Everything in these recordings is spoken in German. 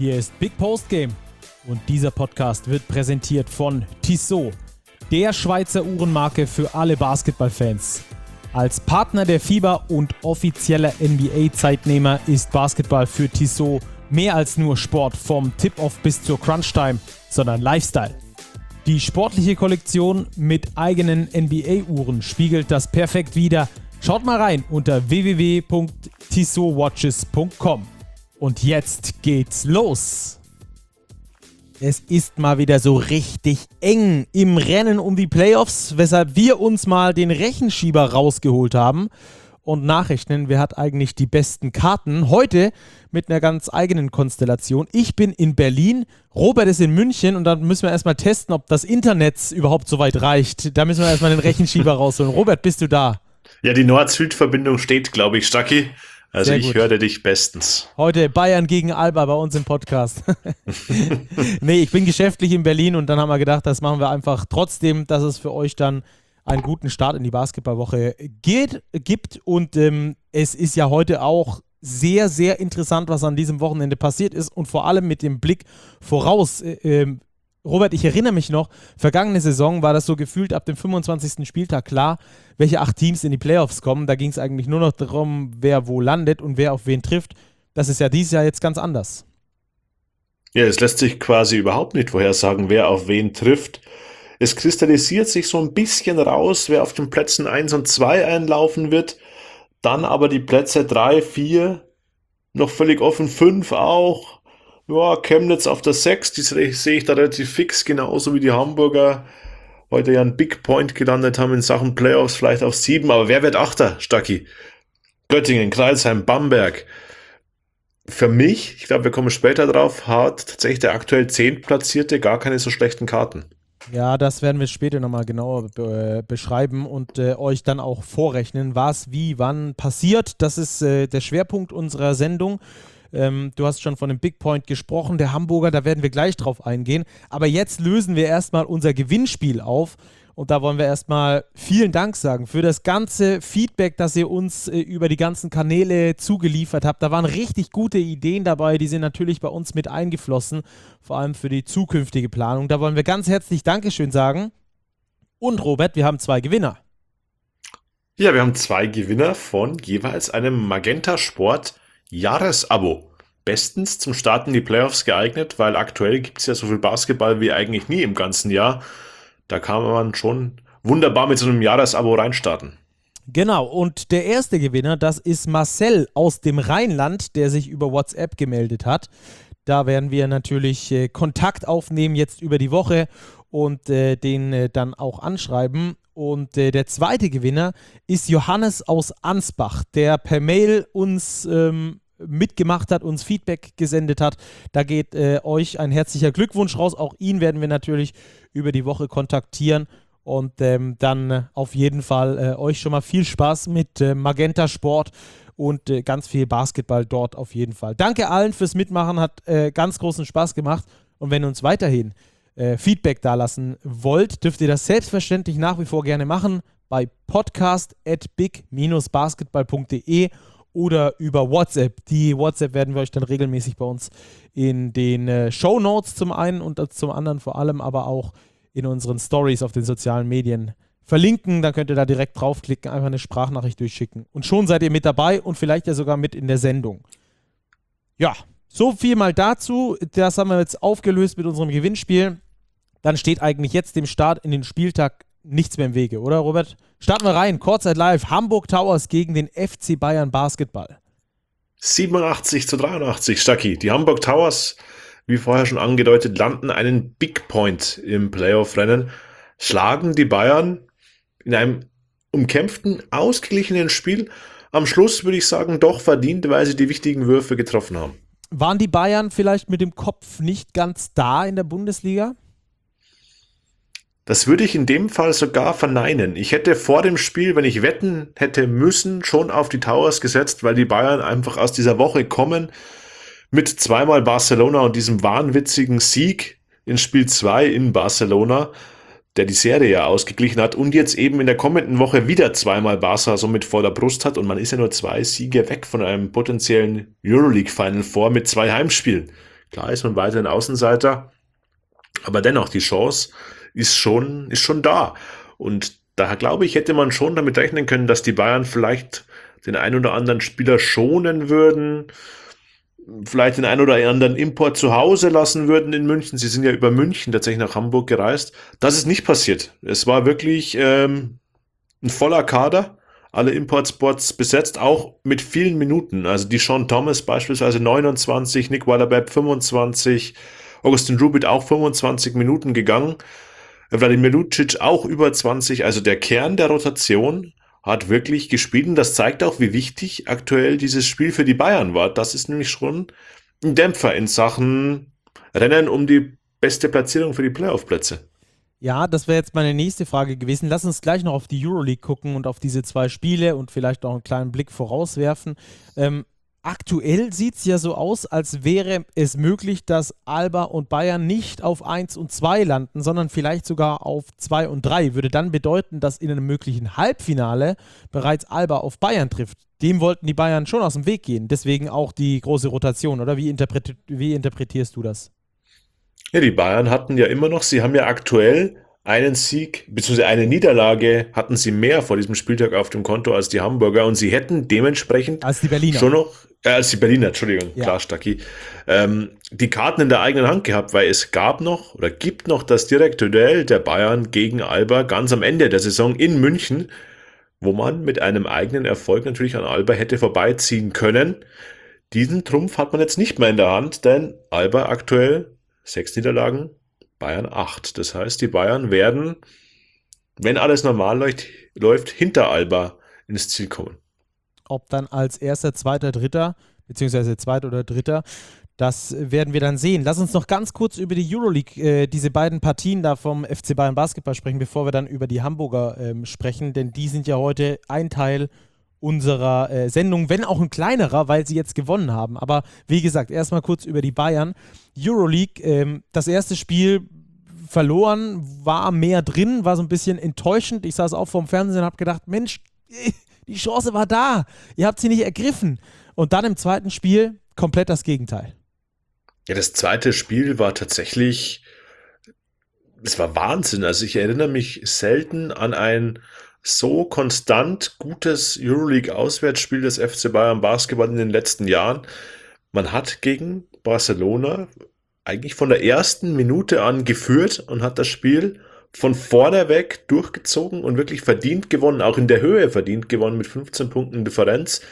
Hier ist Big Post Game und dieser Podcast wird präsentiert von Tissot, der Schweizer Uhrenmarke für alle Basketballfans. Als Partner der FIBA und offizieller NBA-Zeitnehmer ist Basketball für Tissot mehr als nur Sport vom Tip-Off bis zur Crunch-Time, sondern Lifestyle. Die sportliche Kollektion mit eigenen NBA-Uhren spiegelt das perfekt wider. Schaut mal rein unter www.tissotwatches.com. Und jetzt geht's los. Es ist mal wieder so richtig eng im Rennen um die Playoffs, weshalb wir uns mal den Rechenschieber rausgeholt haben und nachrechnen, wer hat eigentlich die besten Karten. Heute mit einer ganz eigenen Konstellation. Ich bin in Berlin, Robert ist in München und dann müssen wir erstmal testen, ob das Internet überhaupt so weit reicht. Da müssen wir erstmal den Rechenschieber rausholen. Robert, bist du da? Ja, die Nord-Süd-Verbindung steht, glaube ich, Stacki. Also ich höre dich bestens. Heute Bayern gegen Alba bei uns im Podcast. Nee, ich bin geschäftlich in Berlin und dann haben wir gedacht, das machen wir einfach trotzdem, dass es für euch dann einen guten Start in die Basketballwoche gibt. Und es ist ja heute auch sehr, sehr interessant, was an diesem Wochenende passiert ist und vor allem mit dem Blick voraus. Robert, ich erinnere mich noch, vergangene Saison war das so gefühlt ab dem 25. Spieltag klar, welche 8 Teams in die Playoffs kommen. Da ging es eigentlich nur noch darum, wer wo landet und wer auf wen trifft. Das ist ja dieses Jahr jetzt ganz anders. Ja, es lässt sich quasi überhaupt nicht vorhersagen, wer auf wen trifft. Es kristallisiert sich so ein bisschen raus, wer auf den Plätzen 1 und 2 einlaufen wird. Dann aber die Plätze 3, 4, noch völlig offen, 5 auch. Ja, Chemnitz auf der 6, die sehe ich da relativ fix, genauso wie die Hamburger heute ja einen Big Point gelandet haben in Sachen Playoffs, vielleicht auf 7, aber wer wird Achter, Stacki? Göttingen, Crailsheim, Bamberg. Für mich, ich glaube, wir kommen später drauf, hat tatsächlich der aktuell 10. Platzierte gar keine so schlechten Karten. Ja, das werden wir später nochmal genauer beschreiben und euch dann auch vorrechnen, was, wie, wann passiert. Das ist der Schwerpunkt unserer Sendung. Du hast schon von dem Big Point gesprochen, der Hamburger, da werden wir gleich drauf eingehen. Aber jetzt lösen wir erstmal unser Gewinnspiel auf. Und da wollen wir erstmal vielen Dank sagen für das ganze Feedback, das ihr uns über die ganzen Kanäle zugeliefert habt. Da waren richtig gute Ideen dabei, die sind natürlich bei uns mit eingeflossen, vor allem für die zukünftige Planung. Da wollen wir ganz herzlich Dankeschön sagen. Und Robert, wir haben 2 Gewinner. Ja, wir haben 2 Gewinner von jeweils einem Magenta Sport Jahresabo. Bestens zum Start in die Playoffs geeignet, weil aktuell gibt es ja so viel Basketball wie eigentlich nie im ganzen Jahr. Da kann man schon wunderbar mit so einem Jahresabo reinstarten. Genau, und der erste Gewinner, das ist Marcel aus dem Rheinland, der sich über WhatsApp gemeldet hat. Da werden wir natürlich Kontakt aufnehmen jetzt über die Woche und den dann auch anschreiben. Und der zweite Gewinner ist Johannes aus Ansbach, der per Mail uns mitgemacht hat, uns Feedback gesendet hat. Da geht euch ein herzlicher Glückwunsch raus. Auch ihn werden wir natürlich über die Woche kontaktieren und dann auf jeden Fall euch schon mal viel Spaß mit Magenta Sport und ganz viel Basketball dort auf jeden Fall. Danke allen fürs Mitmachen, hat ganz großen Spaß gemacht und wenn ihr uns weiterhin Feedback dalassen wollt, dürft ihr das selbstverständlich nach wie vor gerne machen bei podcast@big-basketball.de oder über WhatsApp. Die WhatsApp werden wir euch dann regelmäßig bei uns in den Shownotes zum einen und zum anderen vor allem aber auch in unseren Stories auf den sozialen Medien verlinken. Dann könnt ihr da direkt draufklicken, einfach eine Sprachnachricht durchschicken. Und schon seid ihr mit dabei und vielleicht ja sogar mit in der Sendung. Ja, so viel mal dazu. Das haben wir jetzt aufgelöst mit unserem Gewinnspiel. Dann steht eigentlich jetzt dem Start in den Spieltag nichts mehr im Wege, oder Robert? Starten wir rein, Kurzzeit live, Hamburg Towers gegen den FC Bayern Basketball. 87-83, Stacki. Die Hamburg Towers, wie vorher schon angedeutet, landen einen Big Point im Playoff-Rennen, schlagen die Bayern in einem umkämpften, ausgeglichenen Spiel. Am Schluss würde ich sagen, doch verdient, weil sie die wichtigen Würfe getroffen haben. Waren die Bayern vielleicht mit dem Kopf nicht ganz da in der Bundesliga? Das würde ich in dem Fall sogar verneinen. Ich hätte vor dem Spiel, wenn ich wetten hätte müssen, schon auf die Towers gesetzt, weil die Bayern einfach aus dieser Woche kommen mit 2-mal Barcelona und diesem wahnwitzigen Sieg in Spiel 2 in Barcelona, der die Serie ja ausgeglichen hat und jetzt eben in der kommenden Woche wieder 2-mal Barca so mit voller Brust hat und man ist ja nur 2 Siege weg von einem potenziellen Euroleague Final Four mit 2 Heimspielen. Klar ist man weiterhin Außenseiter, aber dennoch, die Chance ist schon da. Und daher glaube ich, hätte man schon damit rechnen können, dass die Bayern vielleicht den ein oder anderen Spieler schonen würden, vielleicht den ein oder anderen Import zu Hause lassen würden in München. Sie sind ja über München tatsächlich nach Hamburg gereist. Das ist nicht passiert. Es war wirklich ein voller Kader, alle Importspots besetzt, auch mit vielen Minuten. Also die Sean Thomas beispielsweise 29, Nick Weiler-Bepp 25, Augustin Rubit auch 25 Minuten gegangen, Wladimir Lucic auch über 20. Also der Kern der Rotation hat wirklich gespielt und das zeigt auch, wie wichtig aktuell dieses Spiel für die Bayern war. Das ist nämlich schon ein Dämpfer in Sachen Rennen um die beste Platzierung für die Playoff-Plätze. Ja, das wäre jetzt meine nächste Frage gewesen. Lass uns gleich noch auf die Euroleague gucken und auf diese 2 Spiele und vielleicht auch einen kleinen Blick vorauswerfen. Aktuell sieht es ja so aus, als wäre es möglich, dass Alba und Bayern nicht auf 1 und 2 landen, sondern vielleicht sogar auf 2 und 3. Würde dann bedeuten, dass in einem möglichen Halbfinale bereits Alba auf Bayern trifft. Dem wollten die Bayern schon aus dem Weg gehen. Deswegen auch die große Rotation, oder wie interpretierst du das? Ja, die Bayern hatten ja immer noch, sie haben ja aktuell einen Sieg bzw. eine Niederlage hatten sie mehr vor diesem Spieltag auf dem Konto als die Hamburger und sie hätten dementsprechend Als die Berliner. schon noch, als die Berliner, Entschuldigung, Ja. klar, Stacki, die Karten in der eigenen Hand gehabt, weil es gab noch oder gibt noch das direkte Duell der Bayern gegen Alba ganz am Ende der Saison in München, wo man mit einem eigenen Erfolg natürlich an Alba hätte vorbeiziehen können. Diesen Trumpf hat man jetzt nicht mehr in der Hand, denn Alba aktuell 6 Niederlagen, Bayern 8. Das heißt, die Bayern werden, wenn alles normal läuft, hinter Alba ins Ziel kommen. Ob dann als erster, zweiter, dritter, beziehungsweise zweiter oder dritter, das werden wir dann sehen. Lass uns noch ganz kurz über die Euroleague, diese beiden Partien da vom FC Bayern Basketball sprechen, bevor wir dann über die Hamburger sprechen, denn die sind ja heute ein Teil unserer Sendung, wenn auch ein kleinerer, weil sie jetzt gewonnen haben. Aber wie gesagt, erstmal kurz über die Bayern. Euroleague, das erste Spiel verloren, war mehr drin, war so ein bisschen enttäuschend. Ich saß auch vorm Fernsehen und habe gedacht, Mensch, die Chance war da. Ihr habt sie nicht ergriffen. Und dann im zweiten Spiel komplett das Gegenteil. Ja, das zweite Spiel war tatsächlich, es war Wahnsinn. Also ich erinnere mich selten an ein so konstant gutes Euroleague-Auswärtsspiel des FC Bayern Basketball in den letzten Jahren. Man hat gegen Barcelona eigentlich von der ersten Minute an geführt und hat das Spiel von vorne weg durchgezogen und wirklich verdient gewonnen, auch in der Höhe verdient gewonnen mit 15 Punkten Differenz.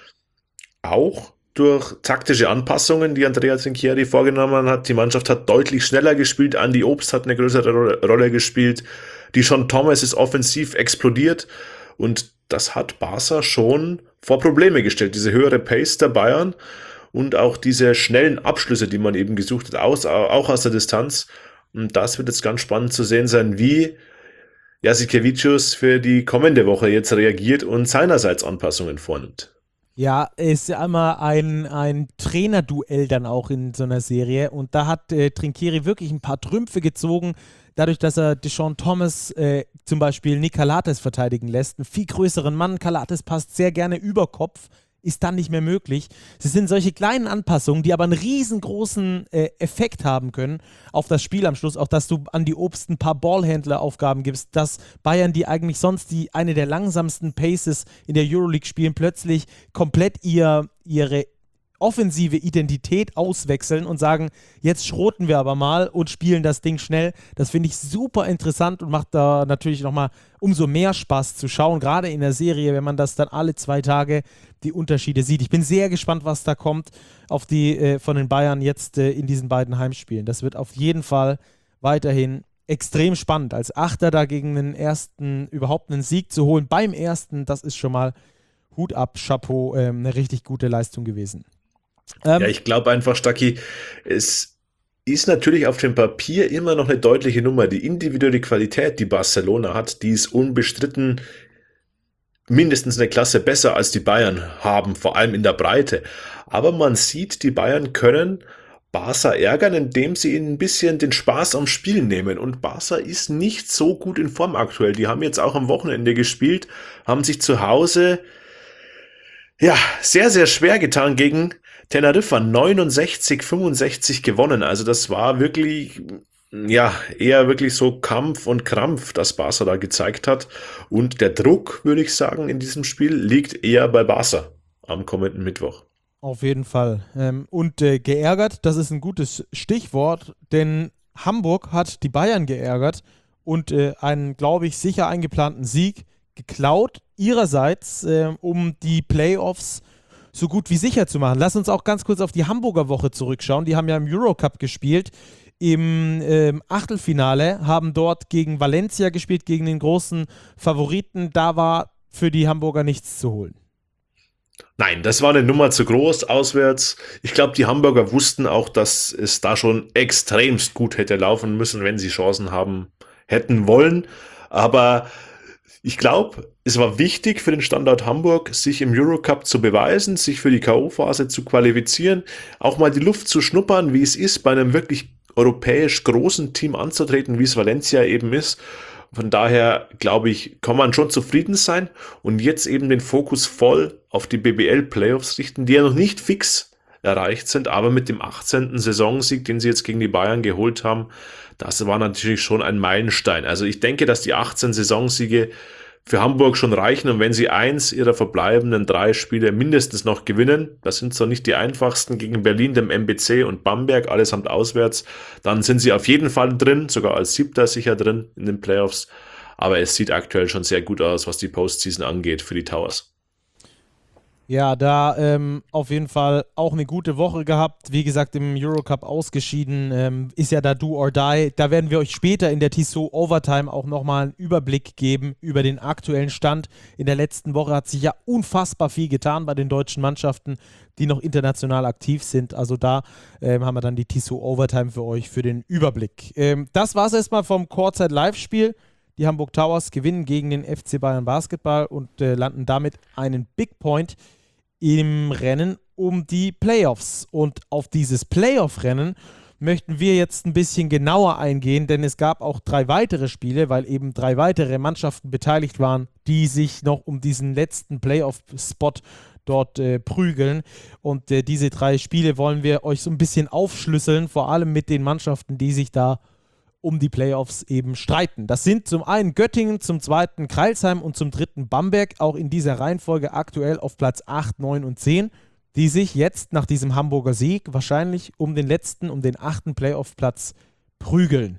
Auch durch taktische Anpassungen, die Andrea Trinchieri vorgenommen hat. Die Mannschaft hat deutlich schneller gespielt. Andy Obst hat eine größere Rolle gespielt. Die Sean Thomas ist offensiv explodiert. Und das hat Barca schon vor Probleme gestellt. Diese höhere Pace der Bayern und auch diese schnellen Abschlüsse, die man eben gesucht hat, auch aus der Distanz. Und das wird jetzt ganz spannend zu sehen sein, wie Jasikevicius für die kommende Woche jetzt reagiert und seinerseits Anpassungen vornimmt. Ja, es ist ja immer ein Trainerduell dann auch in so einer Serie und da hat Trinchieri wirklich ein paar Trümpfe gezogen, dadurch, dass er Deshaun Thomas zum Beispiel Nick Calates verteidigen lässt, einen viel größeren Mann. Calates passt sehr gerne über Kopf, ist dann nicht mehr möglich. Es sind solche kleinen Anpassungen, die aber einen riesengroßen Effekt haben können auf das Spiel am Schluss. Auch, dass du an die Obst ein paar Ballhändleraufgaben gibst, dass Bayern, die eigentlich sonst eine der langsamsten Paces in der Euroleague spielen, plötzlich komplett ihre offensive Identität auswechseln und sagen, jetzt schroten wir aber mal und spielen das Ding schnell. Das finde ich super interessant und macht da natürlich nochmal umso mehr Spaß zu schauen, gerade in der Serie, wenn man das dann alle 2 Tage die Unterschiede sieht. Ich bin sehr gespannt, was da kommt auf die von den Bayern jetzt in diesen beiden Heimspielen. Das wird auf jeden Fall weiterhin extrem spannend. Als Achter da gegen den ersten überhaupt einen Sieg zu holen, beim ersten, das ist schon mal Hut ab, Chapeau, eine richtig gute Leistung gewesen. Ja, ich glaube einfach, Stacki, es ist natürlich auf dem Papier immer noch eine deutliche Nummer. Die individuelle Qualität, die Barcelona hat, die ist unbestritten mindestens eine Klasse besser als die Bayern haben, vor allem in der Breite. Aber man sieht, die Bayern können Barca ärgern, indem sie ihnen ein bisschen den Spaß am Spiel nehmen. Und Barca ist nicht so gut in Form aktuell. Die haben jetzt auch am Wochenende gespielt, haben sich zu Hause Ja, sehr, sehr schwer getan gegen Teneriffa. 69-65 gewonnen. Also das war wirklich, ja, eher wirklich so Kampf und Krampf, das Barca da gezeigt hat. Und der Druck, würde ich sagen, in diesem Spiel liegt eher bei Barca am kommenden Mittwoch. Auf jeden Fall. Und geärgert, das ist ein gutes Stichwort, denn Hamburg hat die Bayern geärgert und einen, glaube ich, sicher eingeplanten Sieg geklaut, ihrerseits, um die Playoffs so gut wie sicher zu machen. Lass uns auch ganz kurz auf die Hamburger Woche zurückschauen. Die haben ja im Eurocup gespielt. Im Achtelfinale haben dort gegen Valencia gespielt, gegen den großen Favoriten. Da war für die Hamburger nichts zu holen. Nein, das war eine Nummer zu groß auswärts. Ich glaube, die Hamburger wussten auch, dass es da schon extremst gut hätte laufen müssen, wenn sie Chancen haben hätten wollen. Aber ich glaube, es war wichtig für den Standort Hamburg, sich im Eurocup zu beweisen, sich für die K.O.-Phase zu qualifizieren, auch mal die Luft zu schnuppern, wie es ist, bei einem wirklich europäisch großen Team anzutreten, wie es Valencia eben ist. Von daher, glaube ich, kann man schon zufrieden sein und jetzt eben den Fokus voll auf die BBL-Playoffs richten, die ja noch nicht fix erreicht sind, aber mit dem 18. Saisonsieg, den sie jetzt gegen die Bayern geholt haben, das war natürlich schon ein Meilenstein. Also ich denke, dass die 18 Saisonsiege für Hamburg schon reichen und wenn sie eins ihrer verbleibenden 3 Spiele mindestens noch gewinnen, das sind zwar nicht die einfachsten gegen Berlin, dem MBC und Bamberg, allesamt auswärts, dann sind sie auf jeden Fall drin, sogar als 7. sicher drin in den Playoffs, aber es sieht aktuell schon sehr gut aus, was die Postseason angeht für die Towers. Ja, da auf jeden Fall auch eine gute Woche gehabt. Wie gesagt, im Eurocup ausgeschieden. Ist ja da do or die. Da werden wir euch später in der Tissot Overtime auch nochmal einen Überblick geben über den aktuellen Stand. In der letzten Woche hat sich ja unfassbar viel getan bei den deutschen Mannschaften, die noch international aktiv sind. Also da haben wir dann die Tissot Overtime für euch für den Überblick. Das war es erstmal vom Courtside-Live-Spiel. Die Hamburg Towers gewinnen gegen den FC Bayern Basketball und landen damit einen Big Point im Rennen um die Playoffs. Und auf dieses Playoff-Rennen möchten wir jetzt ein bisschen genauer eingehen, denn es gab auch 3 weitere Spiele, weil eben 3 weitere Mannschaften beteiligt waren, die sich noch um diesen letzten Playoff-Spot dort prügeln. Und diese 3 Spiele wollen wir euch so ein bisschen aufschlüsseln, vor allem mit den Mannschaften, die sich da um die Playoffs eben streiten. Das sind zum einen Göttingen, zum zweiten Crailsheim und zum dritten Bamberg, auch in dieser Reihenfolge aktuell auf Platz 8, 9 und 10, die sich jetzt nach diesem Hamburger Sieg wahrscheinlich um den letzten, um den 8. Playoff-Platz prügeln.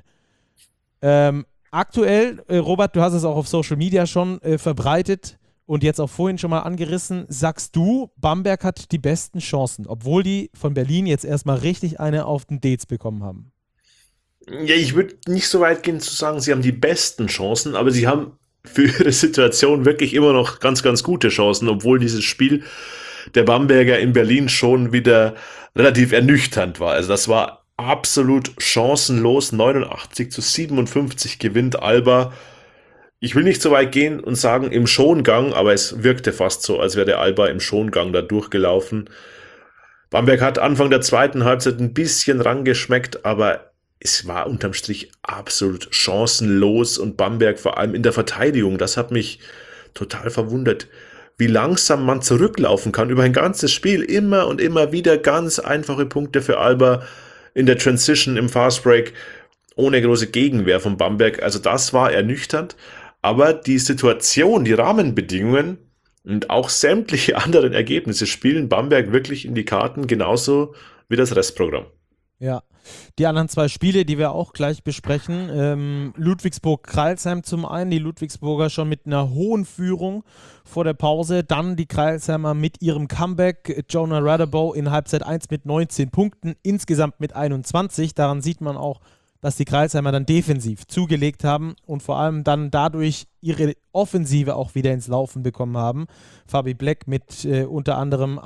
Aktuell, Robert, du hast es auch auf Social Media schon verbreitet und jetzt auch vorhin schon mal angerissen, sagst du, Bamberg hat die besten Chancen, obwohl die von Berlin jetzt erstmal richtig eine auf den Dez bekommen haben. Ja, ich würde nicht so weit gehen zu sagen, sie haben die besten Chancen, aber sie haben für ihre Situation wirklich immer noch ganz, ganz gute Chancen, obwohl dieses Spiel der Bamberger in Berlin schon wieder relativ ernüchternd war. Also das war absolut chancenlos. 89-57 gewinnt Alba. Ich will nicht so weit gehen und sagen im Schongang, aber es wirkte fast so, als wäre der Alba im Schongang da durchgelaufen. Bamberg hat Anfang der zweiten Halbzeit ein bisschen rangeschmeckt, aber es war unterm Strich absolut chancenlos und Bamberg vor allem in der Verteidigung, das hat mich total verwundert, wie langsam man zurücklaufen kann über ein ganzes Spiel, immer und immer wieder ganz einfache Punkte für Alba in der Transition, im Fastbreak, ohne große Gegenwehr von Bamberg, also das war ernüchternd, aber die Situation, die Rahmenbedingungen und auch sämtliche anderen Ergebnisse spielen Bamberg wirklich in die Karten, genauso wie das Restprogramm. Ja, die anderen 2 Spiele, die wir auch gleich besprechen, Ludwigsburg-Crailsheim zum einen, die Ludwigsburger schon mit einer hohen Führung vor der Pause, dann die Crailsheimer mit ihrem Comeback, Jonah Radabow in Halbzeit 1 mit 19 Punkten, insgesamt mit 21, daran sieht man auch, dass die Crailsheimer dann defensiv zugelegt haben und vor allem dann dadurch ihre Offensive auch wieder ins Laufen bekommen haben. Fabi Black mit unter anderem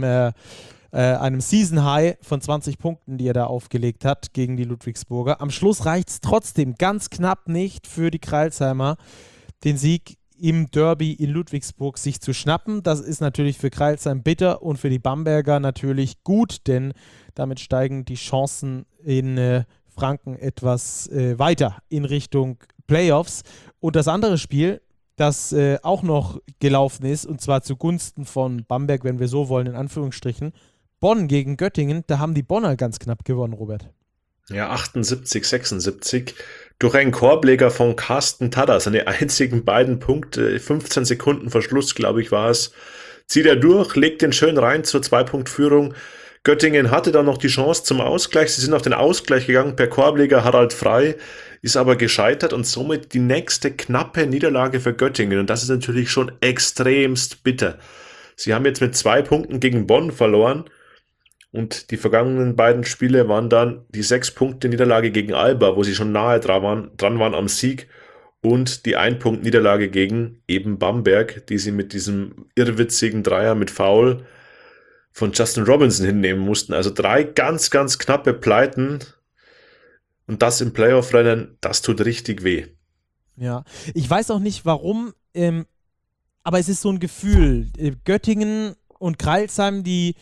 einem Season High von 20 Punkten, die er da aufgelegt hat gegen die Ludwigsburger. Am Schluss reicht es trotzdem ganz knapp nicht für die Crailsheimer, den Sieg im Derby in Ludwigsburg sich zu schnappen. Das ist natürlich für Crailsheim bitter und für die Bamberger natürlich gut, denn damit steigen die Chancen in Franken etwas weiter in Richtung Playoffs. Und das andere Spiel, das auch noch gelaufen ist, und zwar zugunsten von Bamberg, wenn wir so wollen, in Anführungsstrichen. Bonn gegen Göttingen, da haben die Bonner ganz knapp gewonnen, Robert. Ja, 78, 76. Durch einen Korbleger von Carsten Tada, seine einzigen beiden Punkte, 15 Sekunden vor Schluss, glaube ich, war es. Zieht er durch, legt den schön rein zur 2-Punkt-Führung. Göttingen hatte dann noch die Chance zum Ausgleich. Sie sind auf den Ausgleich gegangen per Korbleger Harald Frey, ist aber gescheitert und somit die nächste knappe Niederlage für Göttingen. Und das ist natürlich schon extremst bitter. Sie haben jetzt mit 2 Punkten gegen Bonn verloren. Und die vergangenen beiden Spiele waren dann die 6-Punkte-Niederlage gegen Alba, wo sie schon nahe dran waren am Sieg, und die 1-Punkt-Niederlage gegen eben Bamberg, die sie mit diesem irrwitzigen Dreier mit Foul von Justin Robinson hinnehmen mussten. Also 3 ganz, ganz knappe Pleiten, und das im Playoff-Rennen, das tut richtig weh. Ja, ich weiß auch nicht warum, aber es ist so ein Gefühl. Göttingen und Crailsheim, die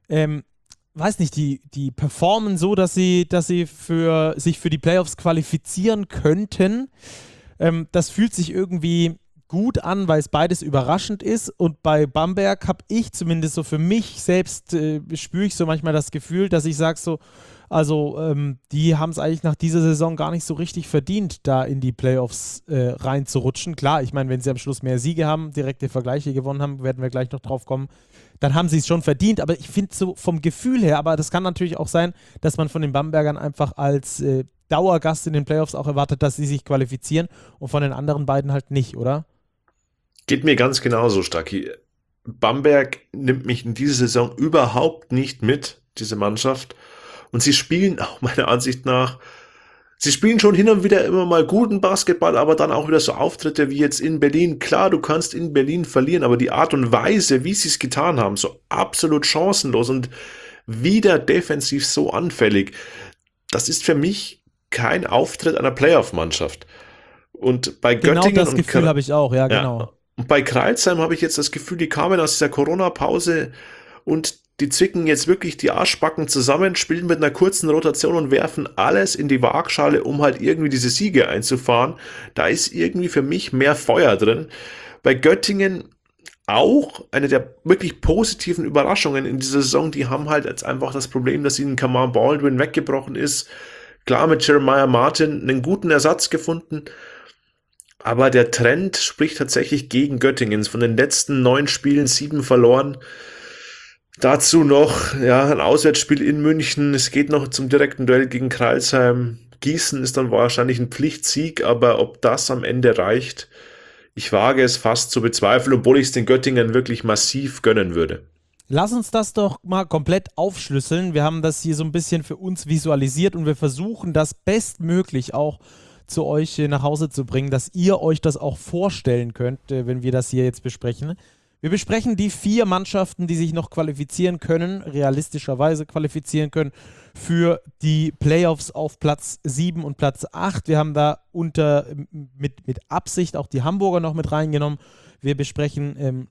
weiß nicht, die performen so, dass sie sich für die Playoffs qualifizieren könnten. Das fühlt sich irgendwie gut an, weil es beides überraschend ist. Und bei Bamberg habe ich zumindest so für mich selbst, spüre ich so manchmal das Gefühl, dass ich sage so, also die haben es eigentlich nach dieser Saison gar nicht so richtig verdient, da in die Playoffs reinzurutschen. Klar, ich meine, wenn sie am Schluss mehr Siege haben, direkte Vergleiche gewonnen haben, werden wir gleich noch drauf kommen, dann haben sie es schon verdient. Aber ich finde so vom Gefühl her, aber das kann natürlich auch sein, dass man von den Bambergern einfach als Dauergast in den Playoffs auch erwartet, dass sie sich qualifizieren, und von den anderen beiden halt nicht, oder? Geht mir ganz genauso, Stacki. Bamberg nimmt mich in dieser Saison überhaupt nicht mit, diese Mannschaft. Und sie spielen auch meiner Ansicht nach, sie spielen schon hin und wieder immer mal guten Basketball, aber dann auch wieder so Auftritte wie jetzt in Berlin. Klar, du kannst in Berlin verlieren, aber die Art und Weise, wie sie es getan haben, so absolut chancenlos und wieder defensiv so anfällig, das ist für mich kein Auftritt einer Playoff-Mannschaft. Und bei Genau Göttingen das Gefühl habe ich auch, ja, genau. ja, und bei Crailsheim habe ich jetzt das Gefühl, die kamen aus dieser Corona-Pause und die zwicken jetzt wirklich die Arschbacken zusammen, spielen mit einer kurzen Rotation und werfen alles in die Waagschale, um halt irgendwie diese Siege einzufahren. Da ist irgendwie für mich mehr Feuer drin. Bei Göttingen auch eine der wirklich positiven Überraschungen in dieser Saison. Die haben halt jetzt einfach das Problem, dass ihnen Kamar Baldwin weggebrochen ist. Klar, mit Jeremiah Martin einen guten Ersatz gefunden. Aber der Trend spricht tatsächlich gegen Göttingen. Von den letzten 9 Spielen 7 verloren. Dazu noch ein Auswärtsspiel in München. Es geht noch zum direkten Duell gegen Crailsheim. Gießen ist dann wahrscheinlich ein Pflichtsieg, aber ob das am Ende reicht, ich wage es fast zu bezweifeln, obwohl ich es den Göttingern wirklich massiv gönnen würde. Lass uns das doch mal komplett aufschlüsseln. Wir haben das hier so ein bisschen für uns visualisiert und wir versuchen das bestmöglich auch zu euch nach Hause zu bringen, dass ihr euch das auch vorstellen könnt, wenn wir das hier jetzt besprechen. Wir besprechen die 4 Mannschaften, die sich noch qualifizieren können, realistischerweise qualifizieren können für die Playoffs auf Platz 7 und Platz 8. Wir haben da mit Absicht auch die Hamburger noch mit reingenommen. Wir besprechen,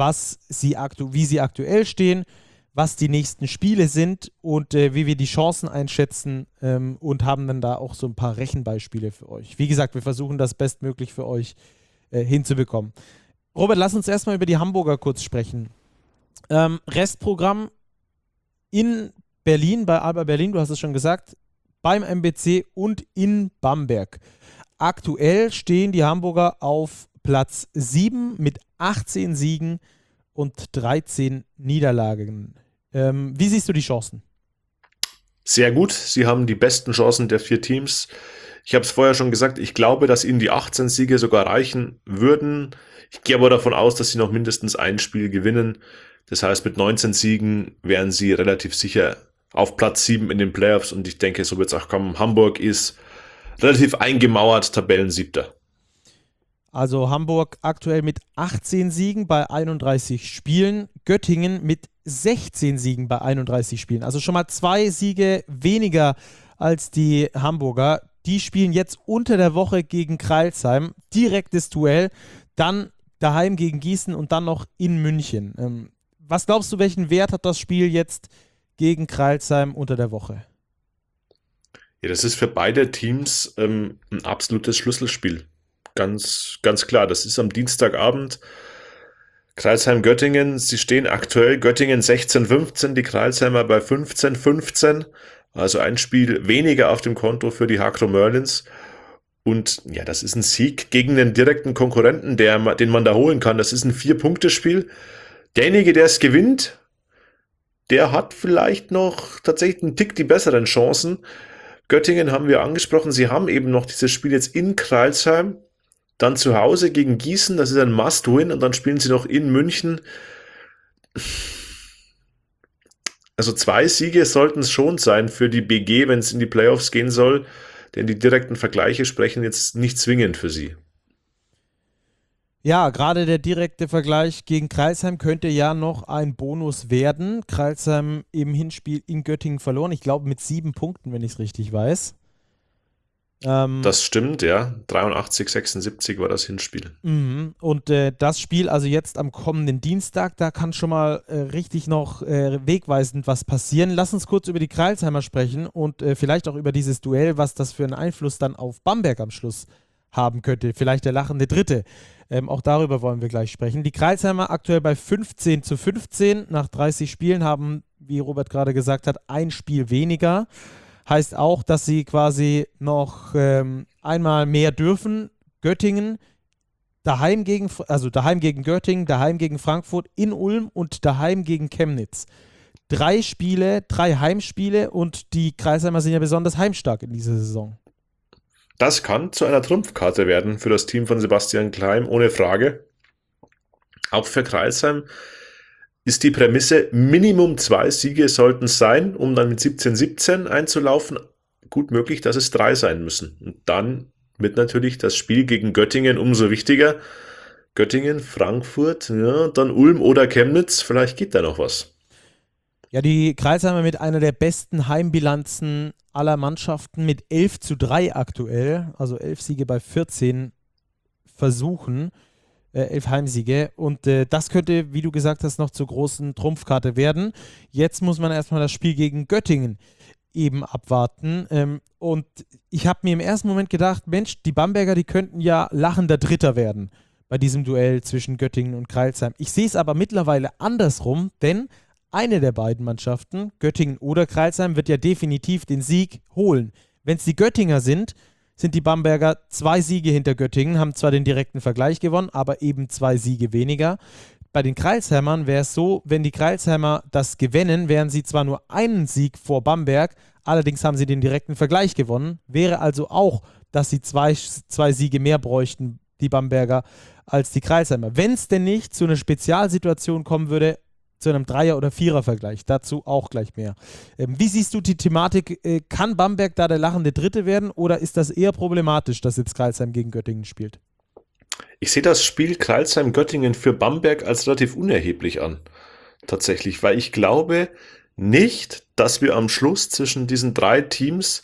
wie sie aktuell stehen, was die nächsten Spiele sind und wie wir die Chancen einschätzen, und haben dann da auch so ein paar Rechenbeispiele für euch. Wie gesagt, wir versuchen das bestmöglich für euch hinzubekommen. Robert, lass uns erstmal über die Hamburger kurz sprechen. Restprogramm in Berlin, bei Alba Berlin, du hast es schon gesagt, beim MBC und in Bamberg. Aktuell stehen die Hamburger auf Platz 7 mit 18 Siegen und 13 Niederlagen. Wie siehst du die Chancen? Sehr gut. Sie haben die besten Chancen der 4 Teams. Ich habe es vorher schon gesagt, ich glaube, dass ihnen die 18 Siege sogar reichen würden. Ich gehe aber davon aus, dass sie noch mindestens ein Spiel gewinnen. Das heißt, mit 19 Siegen wären sie relativ sicher auf Platz 7 in den Playoffs. Und ich denke, so wird es auch kommen. Hamburg ist relativ eingemauert, Tabellensiebter. Also Hamburg aktuell mit 18 Siegen bei 31 Spielen. Göttingen mit 16 Siegen bei 31 Spielen. Also schon mal 2 Siege weniger als die Hamburger. Die spielen jetzt unter der Woche gegen Crailsheim. Direktes Duell. Dann daheim gegen Gießen und dann noch in München. Was glaubst du, welchen Wert hat das Spiel jetzt gegen Crailsheim unter der Woche? Ja, das ist für beide Teams ein absolutes Schlüsselspiel. Ganz klar, das ist am Dienstagabend. Crailsheim-Göttingen, sie stehen aktuell Göttingen 16-15, die Crailsheimer bei 15-15. Also ein Spiel weniger auf dem Konto für die Hakro Merlins. Und ja, das ist ein Sieg gegen den direkten Konkurrenten, den man da holen kann. Das ist ein 4-Punkte-Spiel. Derjenige, der es gewinnt, der hat vielleicht noch tatsächlich einen Tick die besseren Chancen. Göttingen haben wir angesprochen, sie haben eben noch dieses Spiel jetzt in Crailsheim, dann zu Hause gegen Gießen, das ist ein Must-Win, und dann spielen sie noch in München. Also 2 Siege sollten es schon sein für die BG, wenn es in die Playoffs gehen soll, denn die direkten Vergleiche sprechen jetzt nicht zwingend für sie. Ja, gerade der direkte Vergleich gegen Crailsheim könnte ja noch ein Bonus werden. Crailsheim im Hinspiel in Göttingen verloren, ich glaube mit 7 Punkten, wenn ich es richtig weiß. Das stimmt, ja. 83-76 war das Hinspiel. Und das Spiel, also jetzt am kommenden Dienstag, da kann schon mal richtig noch wegweisend was passieren. Lass uns kurz über die Crailsheimer sprechen und vielleicht auch über dieses Duell, was das für einen Einfluss dann auf Bamberg am Schluss haben könnte. Vielleicht der lachende Dritte. Auch darüber wollen wir gleich sprechen. Die Crailsheimer aktuell bei 15-15 nach 30 Spielen haben, wie Robert gerade gesagt hat, ein Spiel weniger. Heißt auch, dass sie quasi noch einmal mehr dürfen. Göttingen, daheim gegen Göttingen, daheim gegen Frankfurt, in Ulm und daheim gegen Chemnitz. 3 Spiele, 3 Heimspiele, und die Crailsheimer sind ja besonders heimstark in dieser Saison. Das kann zu einer Trumpfkarte werden für das Team von Sebastian Kleim, ohne Frage. Auch für Crailsheim ist die Prämisse, Minimum 2 Siege sollten es sein, um dann mit 17-17 einzulaufen. Gut möglich, dass es 3 sein müssen. Und dann wird natürlich das Spiel gegen Göttingen umso wichtiger. Göttingen, Frankfurt, ja, dann Ulm oder Chemnitz, vielleicht geht da noch was. Ja, die Crailsheimer mit einer der besten Heimbilanzen aller Mannschaften mit 11-3 aktuell, also 11 Siege bei 14 Versuchen, 11 Heimsiege, und das könnte, wie du gesagt hast, noch zur großen Trumpfkarte werden. Jetzt muss man erstmal das Spiel gegen Göttingen eben abwarten, und ich habe mir im ersten Moment gedacht, Mensch, die Bamberger, die könnten ja lachender Dritter werden bei diesem Duell zwischen Göttingen und Crailsheim. Ich sehe es aber mittlerweile andersrum, denn eine der beiden Mannschaften, Göttingen oder Crailsheim, wird ja definitiv den Sieg holen. Wenn es die Göttinger sind die Bamberger 2 Siege hinter Göttingen, haben zwar den direkten Vergleich gewonnen, aber eben 2 Siege weniger. Bei den Crailsheimern wäre es so, wenn die Crailsheimer das gewinnen, wären sie zwar nur einen Sieg vor Bamberg, allerdings haben sie den direkten Vergleich gewonnen. Wäre also auch, dass sie 2 Siege mehr bräuchten, die Bamberger, als die Crailsheimer. Wenn es denn nicht zu einer Spezialsituation kommen würde, zu einem 3er- oder 4er-Vergleich. Dazu auch gleich mehr. Wie siehst du die Thematik? Kann Bamberg da der lachende Dritte werden, oder ist das eher problematisch, dass jetzt Crailsheim gegen Göttingen spielt? Ich sehe das Spiel Crailsheim-Göttingen für Bamberg als relativ unerheblich an. Tatsächlich, weil ich glaube nicht, dass wir am Schluss zwischen diesen 3 Teams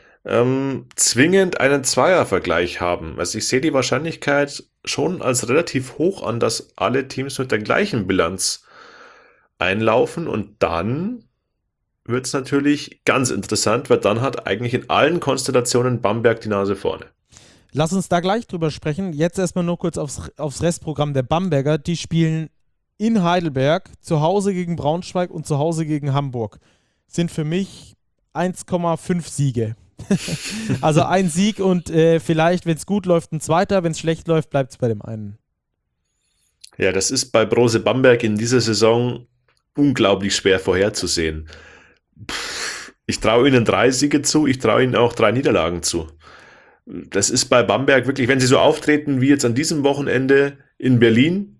zwingend einen Zweiervergleich haben. Also ich sehe die Wahrscheinlichkeit schon als relativ hoch an, dass alle Teams mit der gleichen Bilanz einlaufen, und dann wird es natürlich ganz interessant, weil dann hat eigentlich in allen Konstellationen Bamberg die Nase vorne. Lass uns da gleich drüber sprechen. Jetzt erstmal nur kurz aufs Restprogramm der Bamberger. Die spielen in Heidelberg, zu Hause gegen Braunschweig und zu Hause gegen Hamburg. Sind für mich 1,5 Siege. Also ein Sieg und vielleicht, wenn es gut läuft, ein zweiter. Wenn es schlecht läuft, bleibt es bei dem einen. Ja, das ist bei Brose Bamberg in dieser Saison unglaublich schwer vorherzusehen. Ich traue ihnen 3 Siege zu, ich traue ihnen auch 3 Niederlagen zu. Das ist bei Bamberg wirklich, wenn sie so auftreten wie jetzt an diesem Wochenende in Berlin,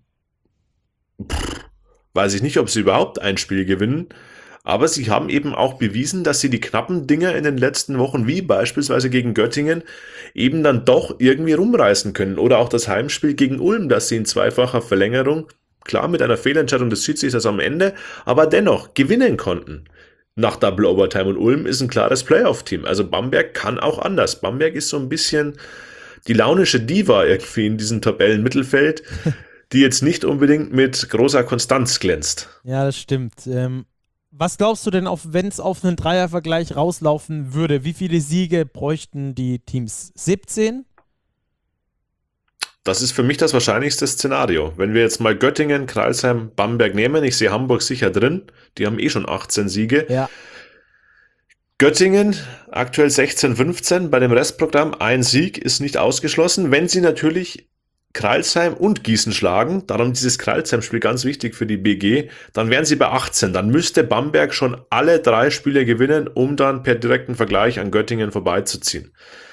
weiß ich nicht, ob sie überhaupt ein Spiel gewinnen, aber sie haben eben auch bewiesen, dass sie die knappen Dinger in den letzten Wochen, wie beispielsweise gegen Göttingen, eben dann doch irgendwie rumreißen können. Oder auch das Heimspiel gegen Ulm, das sie in zweifacher Verlängerung, klar mit einer Fehlentscheidung des Schiedsrichters am Ende, aber dennoch gewinnen konnten. Nach Double Overtime, und Ulm ist ein klares Playoff-Team. Also Bamberg kann auch anders. Bamberg ist so ein bisschen die launische Diva irgendwie in diesem Tabellenmittelfeld, die jetzt nicht unbedingt mit großer Konstanz glänzt. Ja, das stimmt. Was glaubst du denn, wenn es auf einen Dreiervergleich rauslaufen würde, wie viele Siege bräuchten die Teams? 17? Das ist für mich das wahrscheinlichste Szenario. Wenn wir jetzt mal Göttingen, Crailsheim, Bamberg nehmen, ich sehe Hamburg sicher drin, die haben schon 18 Siege. Ja. Göttingen aktuell 16-15, bei dem Restprogramm ein Sieg ist nicht ausgeschlossen, wenn sie natürlich Crailsheim und Gießen schlagen, darum dieses Crailsheim-Spiel ganz wichtig für die BG, dann wären sie bei 18. Dann müsste Bamberg schon alle 3 Spiele gewinnen, um dann per direkten Vergleich an Göttingen vorbeizuziehen.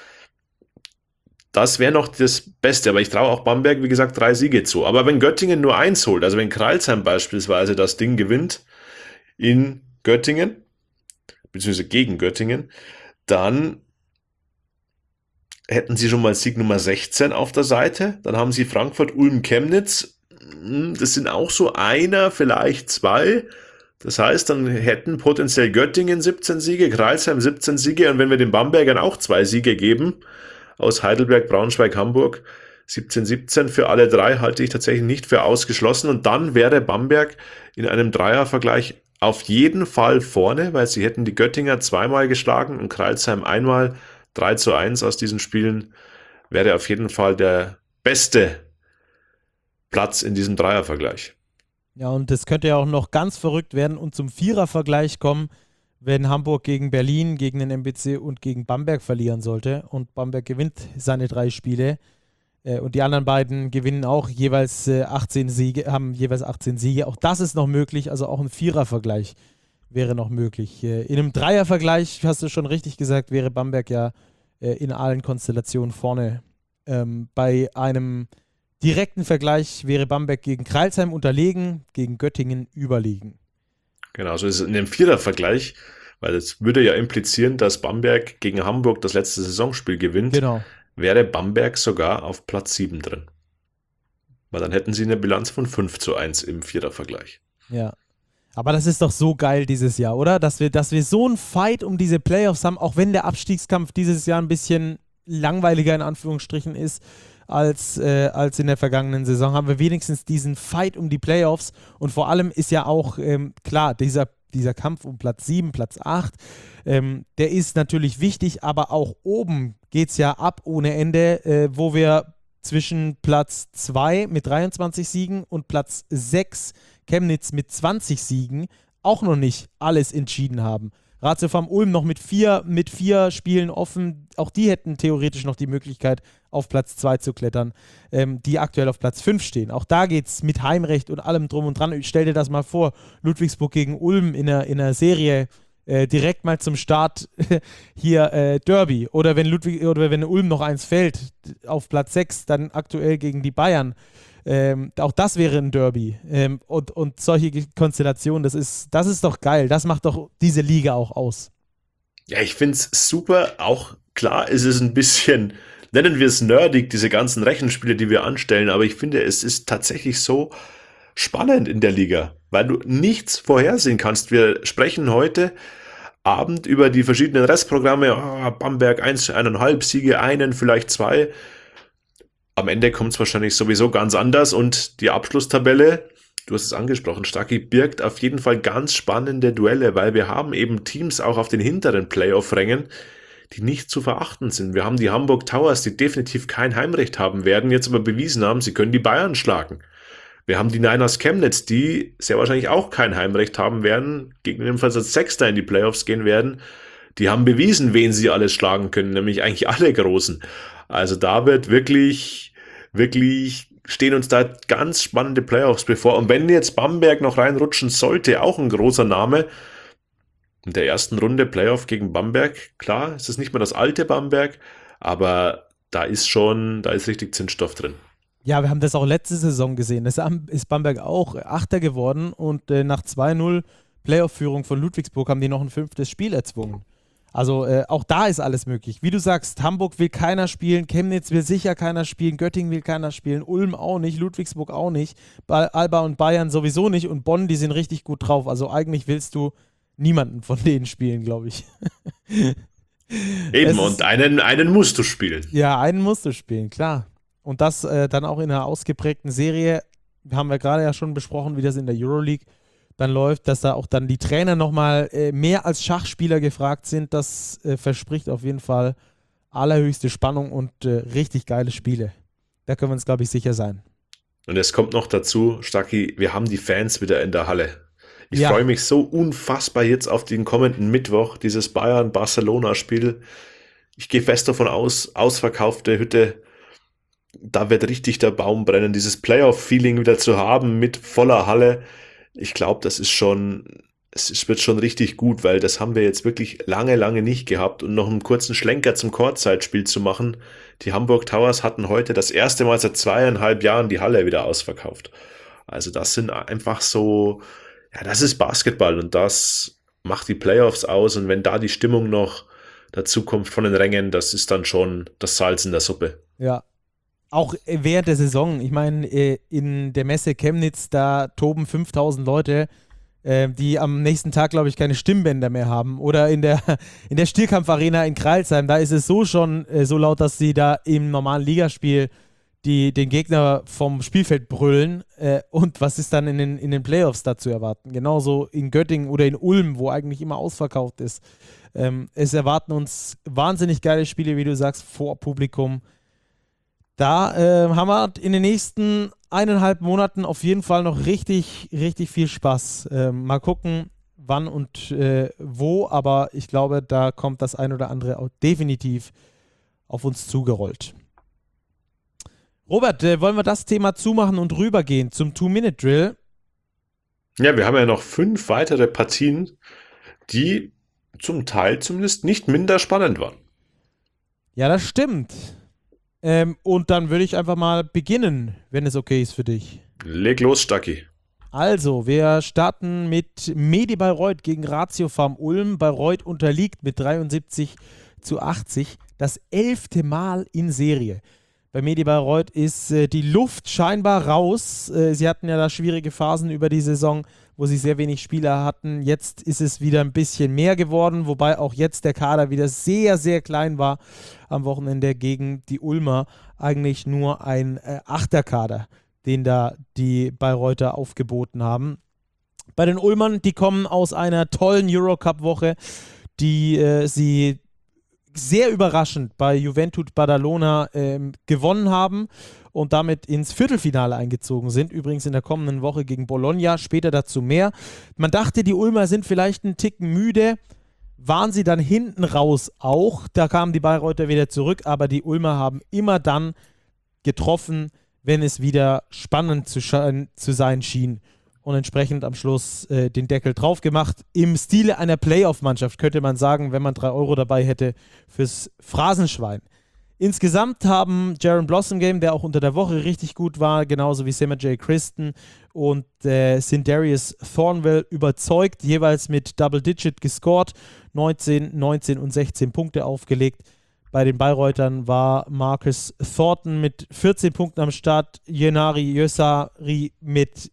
Das wäre noch das Beste, aber ich traue auch Bamberg, wie gesagt, 3 Siege zu. Aber wenn Göttingen nur 1 holt, also wenn Crailsheim beispielsweise das Ding gewinnt in Göttingen, beziehungsweise gegen Göttingen, dann hätten sie schon mal Sieg Nummer 16 auf der Seite. Dann haben sie Frankfurt, Ulm, Chemnitz. Das sind auch so einer, vielleicht 2. Das heißt, dann hätten potenziell Göttingen 17 Siege, Crailsheim 17 Siege. Und wenn wir den Bambergern auch 2 Siege geben, aus Heidelberg, Braunschweig, Hamburg, 17-17 für alle 3 halte ich tatsächlich nicht für ausgeschlossen. Und dann wäre Bamberg in einem Dreiervergleich auf jeden Fall vorne, weil sie hätten die Göttinger 2-mal geschlagen und Crailsheim einmal. 3-1 aus diesen Spielen wäre auf jeden Fall der beste Platz in diesem Dreiervergleich. Ja, und das könnte ja auch noch ganz verrückt werden und zum Vierervergleich kommen, wenn Hamburg gegen Berlin, gegen den MBC und gegen Bamberg verlieren sollte und Bamberg gewinnt seine 3 Spiele und die anderen beiden gewinnen auch jeweils 18 Siege, haben jeweils 18 Siege. Auch das ist noch möglich, also auch ein Vierervergleich wäre noch möglich. In einem Dreiervergleich, hast du schon richtig gesagt, wäre Bamberg ja in allen Konstellationen vorne. Bei einem direkten Vergleich wäre Bamberg gegen Crailsheim unterlegen, gegen Göttingen überlegen. Genau, so ist es in dem Vierervergleich, weil das würde ja implizieren, dass Bamberg gegen Hamburg das letzte Saisonspiel gewinnt, Genau. wäre Bamberg sogar auf Platz 7 drin. Weil dann hätten sie eine Bilanz von 5-1 im Vierervergleich. Ja. Aber das ist doch so geil dieses Jahr, oder? Dass wir so einen Fight um diese Playoffs haben, auch wenn der Abstiegskampf dieses Jahr ein bisschen langweiliger in Anführungsstrichen ist als in der vergangenen Saison, haben wir wenigstens diesen Fight um die Playoffs und vor allem ist ja auch, klar, dieser Kampf um Platz 7, Platz 8, der ist natürlich wichtig, aber auch oben geht es ja ab ohne Ende, wo wir zwischen Platz 2 mit 23 Siegen und Platz 6 Chemnitz mit 20 Siegen auch noch nicht alles entschieden haben. Ratio Farm Ulm noch mit vier Spielen offen. Auch die hätten theoretisch noch die Möglichkeit, auf Platz 2 zu klettern, die aktuell auf Platz 5 stehen. Auch da geht es mit Heimrecht und allem drum und dran. Stell dir das mal vor, Ludwigsburg gegen Ulm in einer Serie direkt mal zum Start hier Derby. Oder wenn Ulm noch eins fällt, auf Platz 6, dann aktuell gegen die Bayern. Auch das wäre ein Derby. Und solche Konstellationen, das ist doch geil. Das macht doch diese Liga auch aus. Ja, ich finde es super. Auch klar ist es ein bisschen, nennen wir es nerdig, diese ganzen Rechenspiele, die wir anstellen. Aber ich finde, es ist tatsächlich so spannend in der Liga, weil du nichts vorhersehen kannst. Wir sprechen heute Abend über die verschiedenen Restprogramme. Oh, Bamberg 1,5 Siege, einen, vielleicht 2. Am Ende kommt es wahrscheinlich sowieso ganz anders und die Abschlusstabelle, du hast es angesprochen, Stacki, birgt auf jeden Fall ganz spannende Duelle, weil wir haben eben Teams auch auf den hinteren Playoff-Rängen, die nicht zu verachten sind. Wir haben die Hamburg Towers, die definitiv kein Heimrecht haben werden, jetzt aber bewiesen haben, sie können die Bayern schlagen. Wir haben die Niners Chemnitz, die sehr wahrscheinlich auch kein Heimrecht haben werden, gegebenenfalls als Sechster in die Playoffs gehen werden. Die haben bewiesen, wen sie alles schlagen können, nämlich eigentlich alle Großen. Also da wird wirklich stehen uns da ganz spannende Playoffs bevor. Und wenn jetzt Bamberg noch reinrutschen sollte, auch ein großer Name, in der ersten Runde Playoff gegen Bamberg, klar, es ist nicht mehr das alte Bamberg, aber da ist richtig Zündstoff drin. Ja, wir haben das auch letzte Saison gesehen. Das ist Bamberg auch Achter geworden und nach 2-0 Playoff-Führung von Ludwigsburg haben die noch ein 5. Spiel erzwungen. Also auch da ist alles möglich. Wie du sagst, Hamburg will keiner spielen, Chemnitz will sicher keiner spielen, Göttingen will keiner spielen, Ulm auch nicht, Ludwigsburg auch nicht, Alba und Bayern sowieso nicht und Bonn, die sind richtig gut drauf. Also eigentlich willst du niemanden von denen spielen, glaube ich. Eben, und einen musst du spielen. Ja, einen musst du spielen, klar. Und das dann auch in einer ausgeprägten Serie, haben wir gerade ja schon besprochen, wie das in der Euroleague dann läuft, dass da auch dann die Trainer nochmal mehr als Schachspieler gefragt sind. Das verspricht auf jeden Fall allerhöchste Spannung und richtig geile Spiele. Da können wir uns, glaube ich, sicher sein. Und es kommt noch dazu, Stacki, wir haben die Fans wieder in der Halle. Ich Ja, freue mich so unfassbar jetzt auf den kommenden Mittwoch, dieses Bayern-Barcelona-Spiel. Ich gehe fest davon aus, ausverkaufte Hütte, da wird richtig der Baum brennen, dieses Playoff-Feeling wieder zu haben mit voller Halle. Ich glaube, es wird schon richtig gut, weil das haben wir jetzt wirklich lange, lange nicht gehabt. Und noch einen kurzen Schlenker zum Kurzzeitspiel zu machen. Die Hamburg Towers hatten heute das erste Mal seit 2,5 Jahren die Halle wieder ausverkauft. Also das sind einfach so, ja, das ist Basketball und das macht die Playoffs aus. Und wenn da die Stimmung noch dazu kommt von den Rängen, das ist dann schon das Salz in der Suppe. ja. Auch während der Saison, ich meine, in der Messe Chemnitz, da toben 5000 Leute, die am nächsten Tag, glaube ich, keine Stimmbänder mehr haben. Oder in der Stierkampfarena in Crailsheim, da ist es so schon so laut, dass sie da im normalen Ligaspiel den Gegner vom Spielfeld brüllen. Und was ist dann in den Playoffs da zu erwarten? Genauso in Göttingen oder in Ulm, wo eigentlich immer ausverkauft ist. Es erwarten uns wahnsinnig geile Spiele, wie du sagst, vor Publikum. Da haben wir in den nächsten 1,5 Monaten auf jeden Fall noch richtig, richtig viel Spaß. Mal gucken, wann und wo, aber ich glaube, da kommt das ein oder andere auch definitiv auf uns zugerollt. Robert, wollen wir das Thema zumachen und rübergehen zum Two-Minute-Drill? Ja, wir haben ja noch 5 weitere Partien, die zum Teil zumindest nicht minder spannend waren. Ja, das stimmt. Und dann würde ich einfach mal beginnen, wenn es okay ist für dich. Leg los, Stacki. Also, wir starten mit Medi Bayreuth gegen Ratio Farm Ulm. Bayreuth unterliegt mit 73-80 das 11. Mal in Serie. Bei Medi Bayreuth ist die Luft scheinbar raus. Sie hatten ja da schwierige Phasen über die Saison, wo sie sehr wenig Spieler hatten. Jetzt ist es wieder ein bisschen mehr geworden, wobei auch jetzt der Kader wieder sehr, sehr klein war am Wochenende gegen die Ulmer. Eigentlich nur ein Achterkader, den da die Bayreuther aufgeboten haben. Bei den Ulmern, die kommen aus einer tollen Eurocup-Woche, die sie sehr überraschend bei Juventud Badalona gewonnen haben und damit ins Viertelfinale eingezogen sind. Übrigens in der kommenden Woche gegen Bologna, später dazu mehr. Man dachte, die Ulmer sind vielleicht einen Ticken müde, waren sie dann hinten raus auch. Da kamen die Bayreuther wieder zurück, aber die Ulmer haben immer dann getroffen, wenn es wieder spannend zu sein schien. Und entsprechend am Schluss den Deckel drauf gemacht. Im Stile einer Playoff-Mannschaft könnte man sagen, wenn man 3 Euro dabei hätte fürs Phrasenschwein. Insgesamt haben Jaron Blossomgame, der auch unter der Woche richtig gut war, genauso wie Sema J. Christen und Sindarius Thornwell überzeugt, jeweils mit Double-Digit gescored, 19, 19 und 16 Punkte aufgelegt. Bei den Bayreutern war Marcus Thornton mit 14 Punkten am Start, Yenari Jösari mit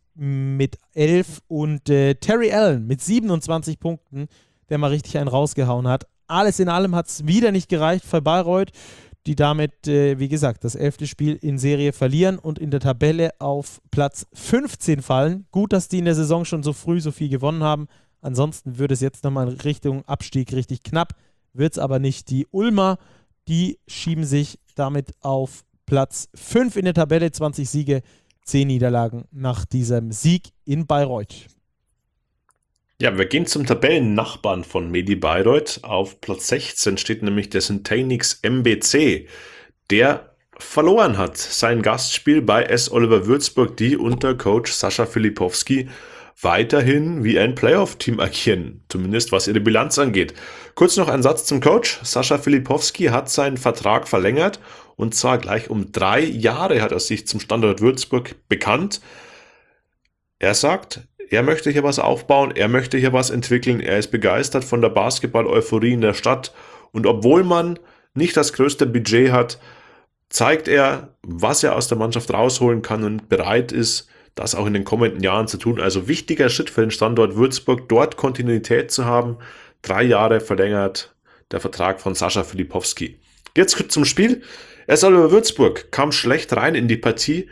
11 und Terry Allen mit 27 Punkten, der mal richtig einen rausgehauen hat. Alles in allem hat es wieder nicht gereicht für Bayreuth, die damit, wie gesagt, das 11. Spiel in Serie verlieren und in der Tabelle auf Platz 15 fallen. Gut, dass die in der Saison schon so früh so viel gewonnen haben. Ansonsten würde es jetzt nochmal in Richtung Abstieg richtig knapp. Wird es aber nicht. Die Ulmer, die schieben sich damit auf Platz 5 in der Tabelle, 20 Siege, 10 Niederlagen nach diesem Sieg in Bayreuth. Ja, wir gehen zum Tabellennachbarn von Medi Bayreuth. Auf Platz 16 steht nämlich der Syntanix MBC, der verloren hat sein Gastspiel bei S. Oliver Würzburg, die unter Coach Sascha Filipowski weiterhin wie ein Playoff-Team agieren, zumindest was ihre Bilanz angeht. Kurz noch ein Satz zum Coach. Sascha Filipowski hat seinen Vertrag verlängert und zwar gleich um 3 Jahre hat er sich zum Standort Würzburg bekannt. Er sagt, er möchte hier was aufbauen, er möchte hier was entwickeln, er ist begeistert von der Basketball-Euphorie in der Stadt und obwohl man nicht das größte Budget hat, zeigt er, was er aus der Mannschaft rausholen kann und bereit ist, das auch in den kommenden Jahren zu tun. Also wichtiger Schritt für den Standort Würzburg, dort Kontinuität zu haben. 3 Jahre verlängert der Vertrag von Sascha Filipowski. Jetzt zum Spiel. S. Oliver Würzburg kam schlecht rein in die Partie.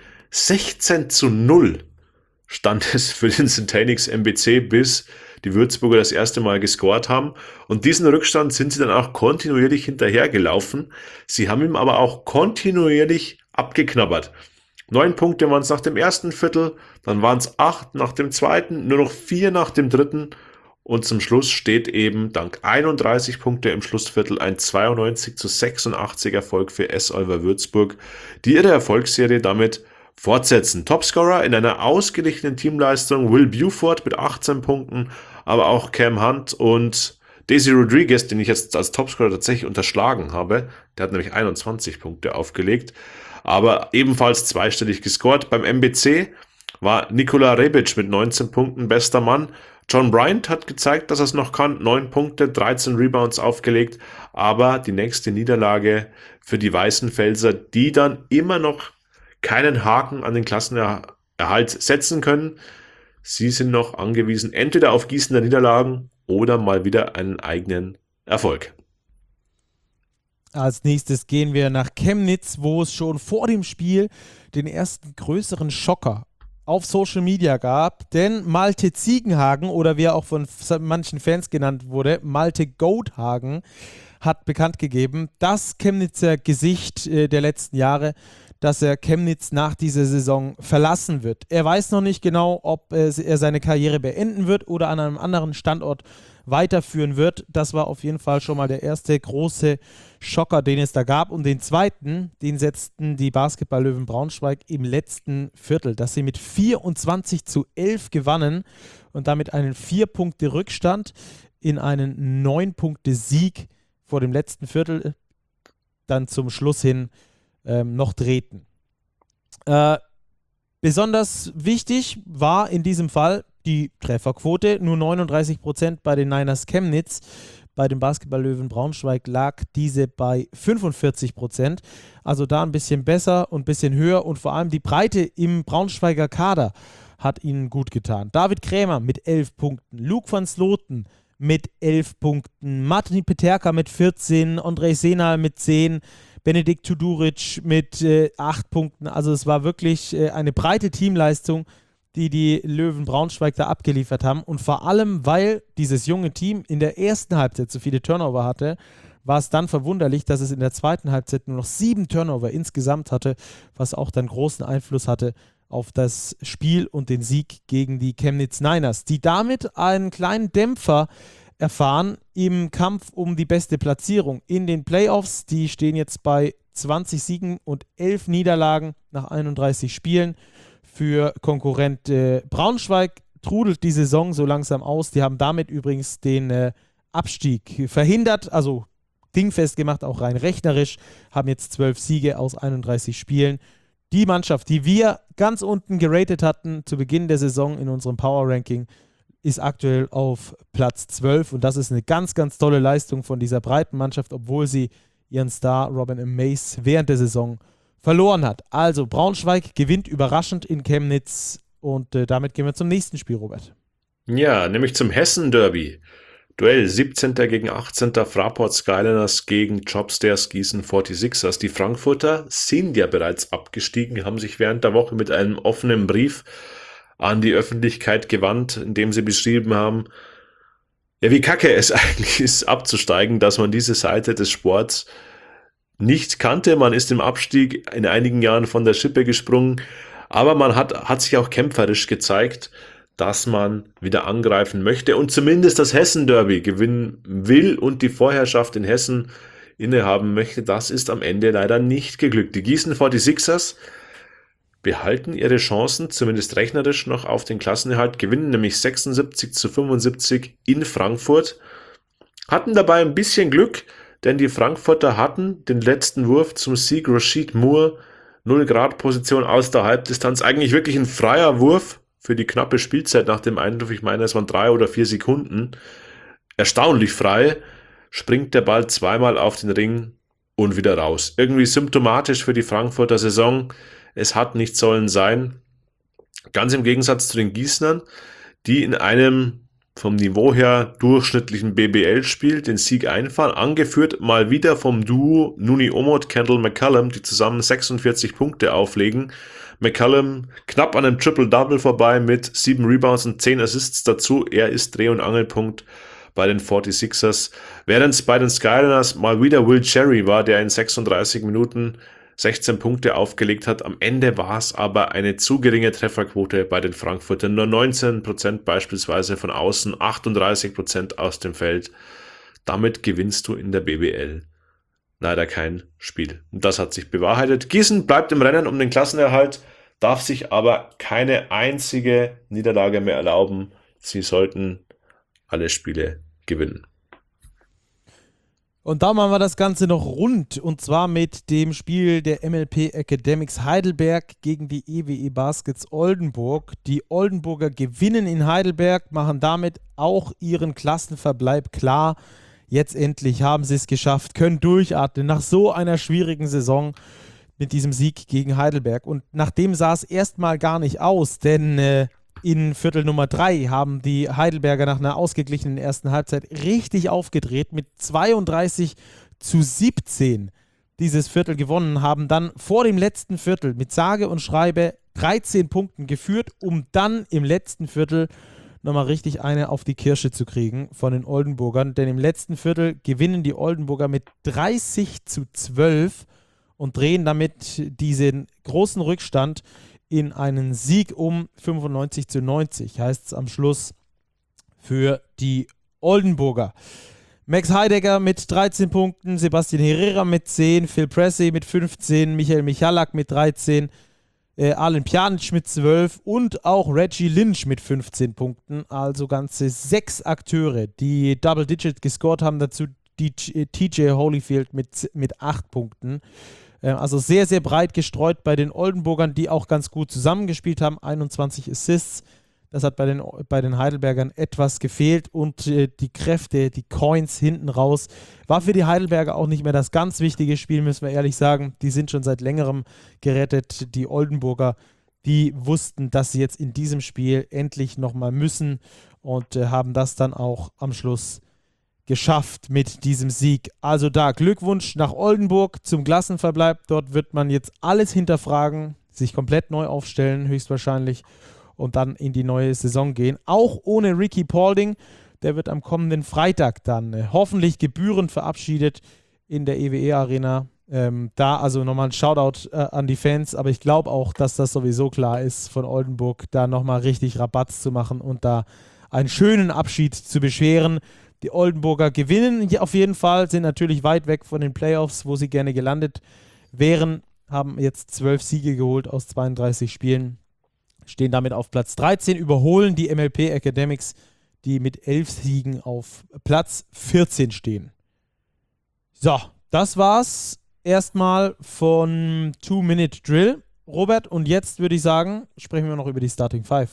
16-0 stand es für den Syntanix MBC, bis die Würzburger das erste Mal gescored haben. Und diesen Rückstand sind sie dann auch kontinuierlich hinterhergelaufen. Sie haben ihm aber auch kontinuierlich abgeknabbert. 9 Punkte waren es nach dem ersten Viertel, dann waren es 8 nach dem zweiten, nur noch 4 nach dem dritten und zum Schluss steht eben dank 31 Punkte im Schlussviertel ein 92:86 Erfolg für S-Alver Würzburg, die ihre Erfolgsserie damit fortsetzen. Topscorer in einer ausgeglichenen Teamleistung Will Buford mit 18 Punkten, aber auch Cam Hunt und Daisy Rodriguez, den ich jetzt als Topscorer tatsächlich unterschlagen habe, der hat nämlich 21 Punkte aufgelegt, aber ebenfalls zweistellig gescored. Beim MBC war Nikola Rebic mit 19 Punkten bester Mann. John Bryant hat gezeigt, dass er es noch kann. 9 Punkte, 13 Rebounds aufgelegt. Aber die nächste Niederlage für die Weißenfelser, die dann immer noch keinen Haken an den Klassenerhalt setzen können. Sie sind noch angewiesen entweder auf Gießen der Niederlagen oder mal wieder einen eigenen Erfolg. Als nächstes gehen wir nach Chemnitz, wo es schon vor dem Spiel den ersten größeren Schocker auf Social Media gab, denn Malte Ziegenhagen oder wie er auch von manchen Fans genannt wurde, Malte Goathagen, hat bekannt gegeben, das Chemnitzer Gesicht der letzten Jahre, dass er Chemnitz nach dieser Saison verlassen wird. Er weiß noch nicht genau, ob er seine Karriere beenden wird oder an einem anderen Standort weiterführen wird. Das war auf jeden Fall schon mal der erste große Schocker, den es da gab. Und den zweiten, den setzten die Basketball-Löwen Braunschweig im letzten Viertel, dass sie mit 24:11 gewannen und damit einen 4-Punkte-Rückstand in einen 9-Punkte-Sieg vor dem letzten Viertel dann zum Schluss hin noch drehten. Besonders wichtig war in diesem Fall die Trefferquote, nur 39% bei den Niners Chemnitz. Bei den Basketball-Löwen Braunschweig lag diese bei 45%. Also da ein bisschen besser und ein bisschen höher und vor allem die Breite im Braunschweiger Kader hat ihnen gut getan. David Krämer mit 11 Punkten, Luke van Sloten mit 11 Punkten, Martin Peterka mit 14, Andrej Senal mit 10, Benedikt Tuduric mit 8 Punkten. Also es war wirklich eine breite Teamleistung, die Löwen Braunschweig da abgeliefert haben. Und vor allem, weil dieses junge Team in der ersten Halbzeit so viele Turnover hatte, war es dann verwunderlich, dass es in der zweiten Halbzeit nur noch 7 Turnover insgesamt hatte, was auch dann großen Einfluss hatte auf das Spiel und den Sieg gegen die Chemnitz Niners, die damit einen kleinen Dämpfer erfahren im Kampf um die beste Platzierung in den Playoffs. Die stehen jetzt bei 20 Siegen und 11 Niederlagen nach 31 Spielen. Für Konkurrent Braunschweig trudelt die Saison so langsam aus. Die haben damit übrigens den Abstieg verhindert, also dingfest gemacht, auch rein rechnerisch, haben jetzt 12 Siege aus 31 Spielen. Die Mannschaft, die wir ganz unten geratet hatten zu Beginn der Saison in unserem Power-Ranking, ist aktuell auf Platz 12 und das ist eine ganz, ganz tolle Leistung von dieser breiten Mannschaft, obwohl sie ihren Star Robin M. Mace während der Saison verloren hat. Also Braunschweig gewinnt überraschend in Chemnitz und damit gehen wir zum nächsten Spiel, Robert. Ja, nämlich zum Hessen-Derby. Duell 17. gegen 18. Fraport Skyliners gegen Jobstairs Gießen 46ers. Die Frankfurter sind ja bereits abgestiegen, haben sich während der Woche mit einem offenen Brief an die Öffentlichkeit gewandt, in dem sie beschrieben haben, ja, wie kacke es eigentlich ist, abzusteigen, dass man diese Seite des Sports nicht kannte. Man ist im Abstieg in einigen Jahren von der Schippe gesprungen, aber man hat sich auch kämpferisch gezeigt, dass man wieder angreifen möchte und zumindest das Hessen-Derby gewinnen will und die Vorherrschaft in Hessen innehaben möchte. Das ist am Ende leider nicht geglückt. Die Gießen 46ers behalten ihre Chancen, zumindest rechnerisch, noch auf den Klassenerhalt, gewinnen nämlich 76:75 in Frankfurt, hatten dabei ein bisschen Glück, denn die Frankfurter hatten den letzten Wurf zum Sieg, Rashid Moore, 0-Grad-Position aus der Halbdistanz, eigentlich wirklich ein freier Wurf für die knappe Spielzeit nach dem Einwurf, ich meine, es waren 3 oder 4 Sekunden, erstaunlich frei, springt der Ball zweimal auf den Ring und wieder raus. Irgendwie symptomatisch für die Frankfurter Saison. Es hat nicht sollen sein. Ganz im Gegensatz zu den Gießnern, die in einem vom Niveau her durchschnittlichen BBL-Spiel den Sieg einfahren, angeführt mal wieder vom Duo Nuni Omot, Kendall McCallum, die zusammen 46 Punkte auflegen. McCallum knapp an einem Triple-Double vorbei mit 7 Rebounds und 10 Assists dazu. Er ist Dreh- und Angelpunkt bei den 46ers. Während es bei den Skyliners mal wieder Will Cherry war, der in 36 Minuten 16 Punkte aufgelegt hat. Am Ende war es aber eine zu geringe Trefferquote bei den Frankfurtern. Nur 19% beispielsweise von außen, 38% aus dem Feld. Damit gewinnst du in der BBL leider kein Spiel. Und das hat sich bewahrheitet. Gießen bleibt im Rennen um den Klassenerhalt, darf sich aber keine einzige Niederlage mehr erlauben. Sie sollten alle Spiele gewinnen. Und da machen wir das Ganze noch rund, und zwar mit dem Spiel der MLP Academics Heidelberg gegen die EWE Baskets Oldenburg. Die Oldenburger gewinnen in Heidelberg, machen damit auch ihren Klassenverbleib klar. Jetzt endlich haben sie es geschafft, können durchatmen nach so einer schwierigen Saison mit diesem Sieg gegen Heidelberg. Und nachdem sah es erstmal gar nicht aus, denn in Viertel Nummer 3 haben die Heidelberger nach einer ausgeglichenen ersten Halbzeit richtig aufgedreht, mit 32-17 dieses Viertel gewonnen, haben dann vor dem letzten Viertel mit sage und schreibe 13 Punkten geführt, um dann im letzten Viertel nochmal richtig eine auf die Kirsche zu kriegen von den Oldenburgern, denn im letzten Viertel gewinnen die Oldenburger mit 30-12 und drehen damit diesen großen Rückstand in einen Sieg um 95-90, heißt es am Schluss für die Oldenburger. Max Heidegger mit 13 Punkten, Sebastian Herrera mit 10, Phil Pressey mit 15, Michael Michalak mit 13, Alen Pjanic mit 12 und auch Reggie Lynch mit 15 Punkten. Also ganze 6 Akteure, die Double Digit gescored haben. Dazu TJ Holyfield mit 8 Punkten. Also sehr, sehr breit gestreut bei den Oldenburgern, die auch ganz gut zusammengespielt haben. 21 Assists. Das hat bei den Heidelbergern etwas gefehlt. Und die Kräfte, die Coins hinten raus, war für die Heidelberger auch nicht mehr das ganz wichtige Spiel, müssen wir ehrlich sagen. Die sind schon seit längerem gerettet. Die Oldenburger, die wussten, dass sie jetzt in diesem Spiel endlich nochmal müssen und haben das dann auch am Schluss geschafft mit diesem Sieg. Also da Glückwunsch nach Oldenburg zum Klassenverbleib. Dort wird man jetzt alles hinterfragen, sich komplett neu aufstellen, höchstwahrscheinlich, und dann in die neue Saison gehen. Auch ohne Ricky Paulding. Der wird am kommenden Freitag dann hoffentlich gebührend verabschiedet in der EWE Arena. Da also nochmal ein Shoutout an die Fans, aber ich glaube auch, dass das sowieso klar ist von Oldenburg, da nochmal richtig Rabatz zu machen und da einen schönen Abschied zu bescheren. Die Oldenburger gewinnen hier auf jeden Fall, sind natürlich weit weg von den Playoffs, wo sie gerne gelandet wären, haben jetzt 12 Siege geholt aus 32 Spielen, stehen damit auf Platz 13, überholen die MLP Academics, die mit 11 Siegen auf Platz 14 stehen. So, das war's erstmal von 2-Minute Drill. Robert, und jetzt würde ich sagen, sprechen wir noch über die Starting Five.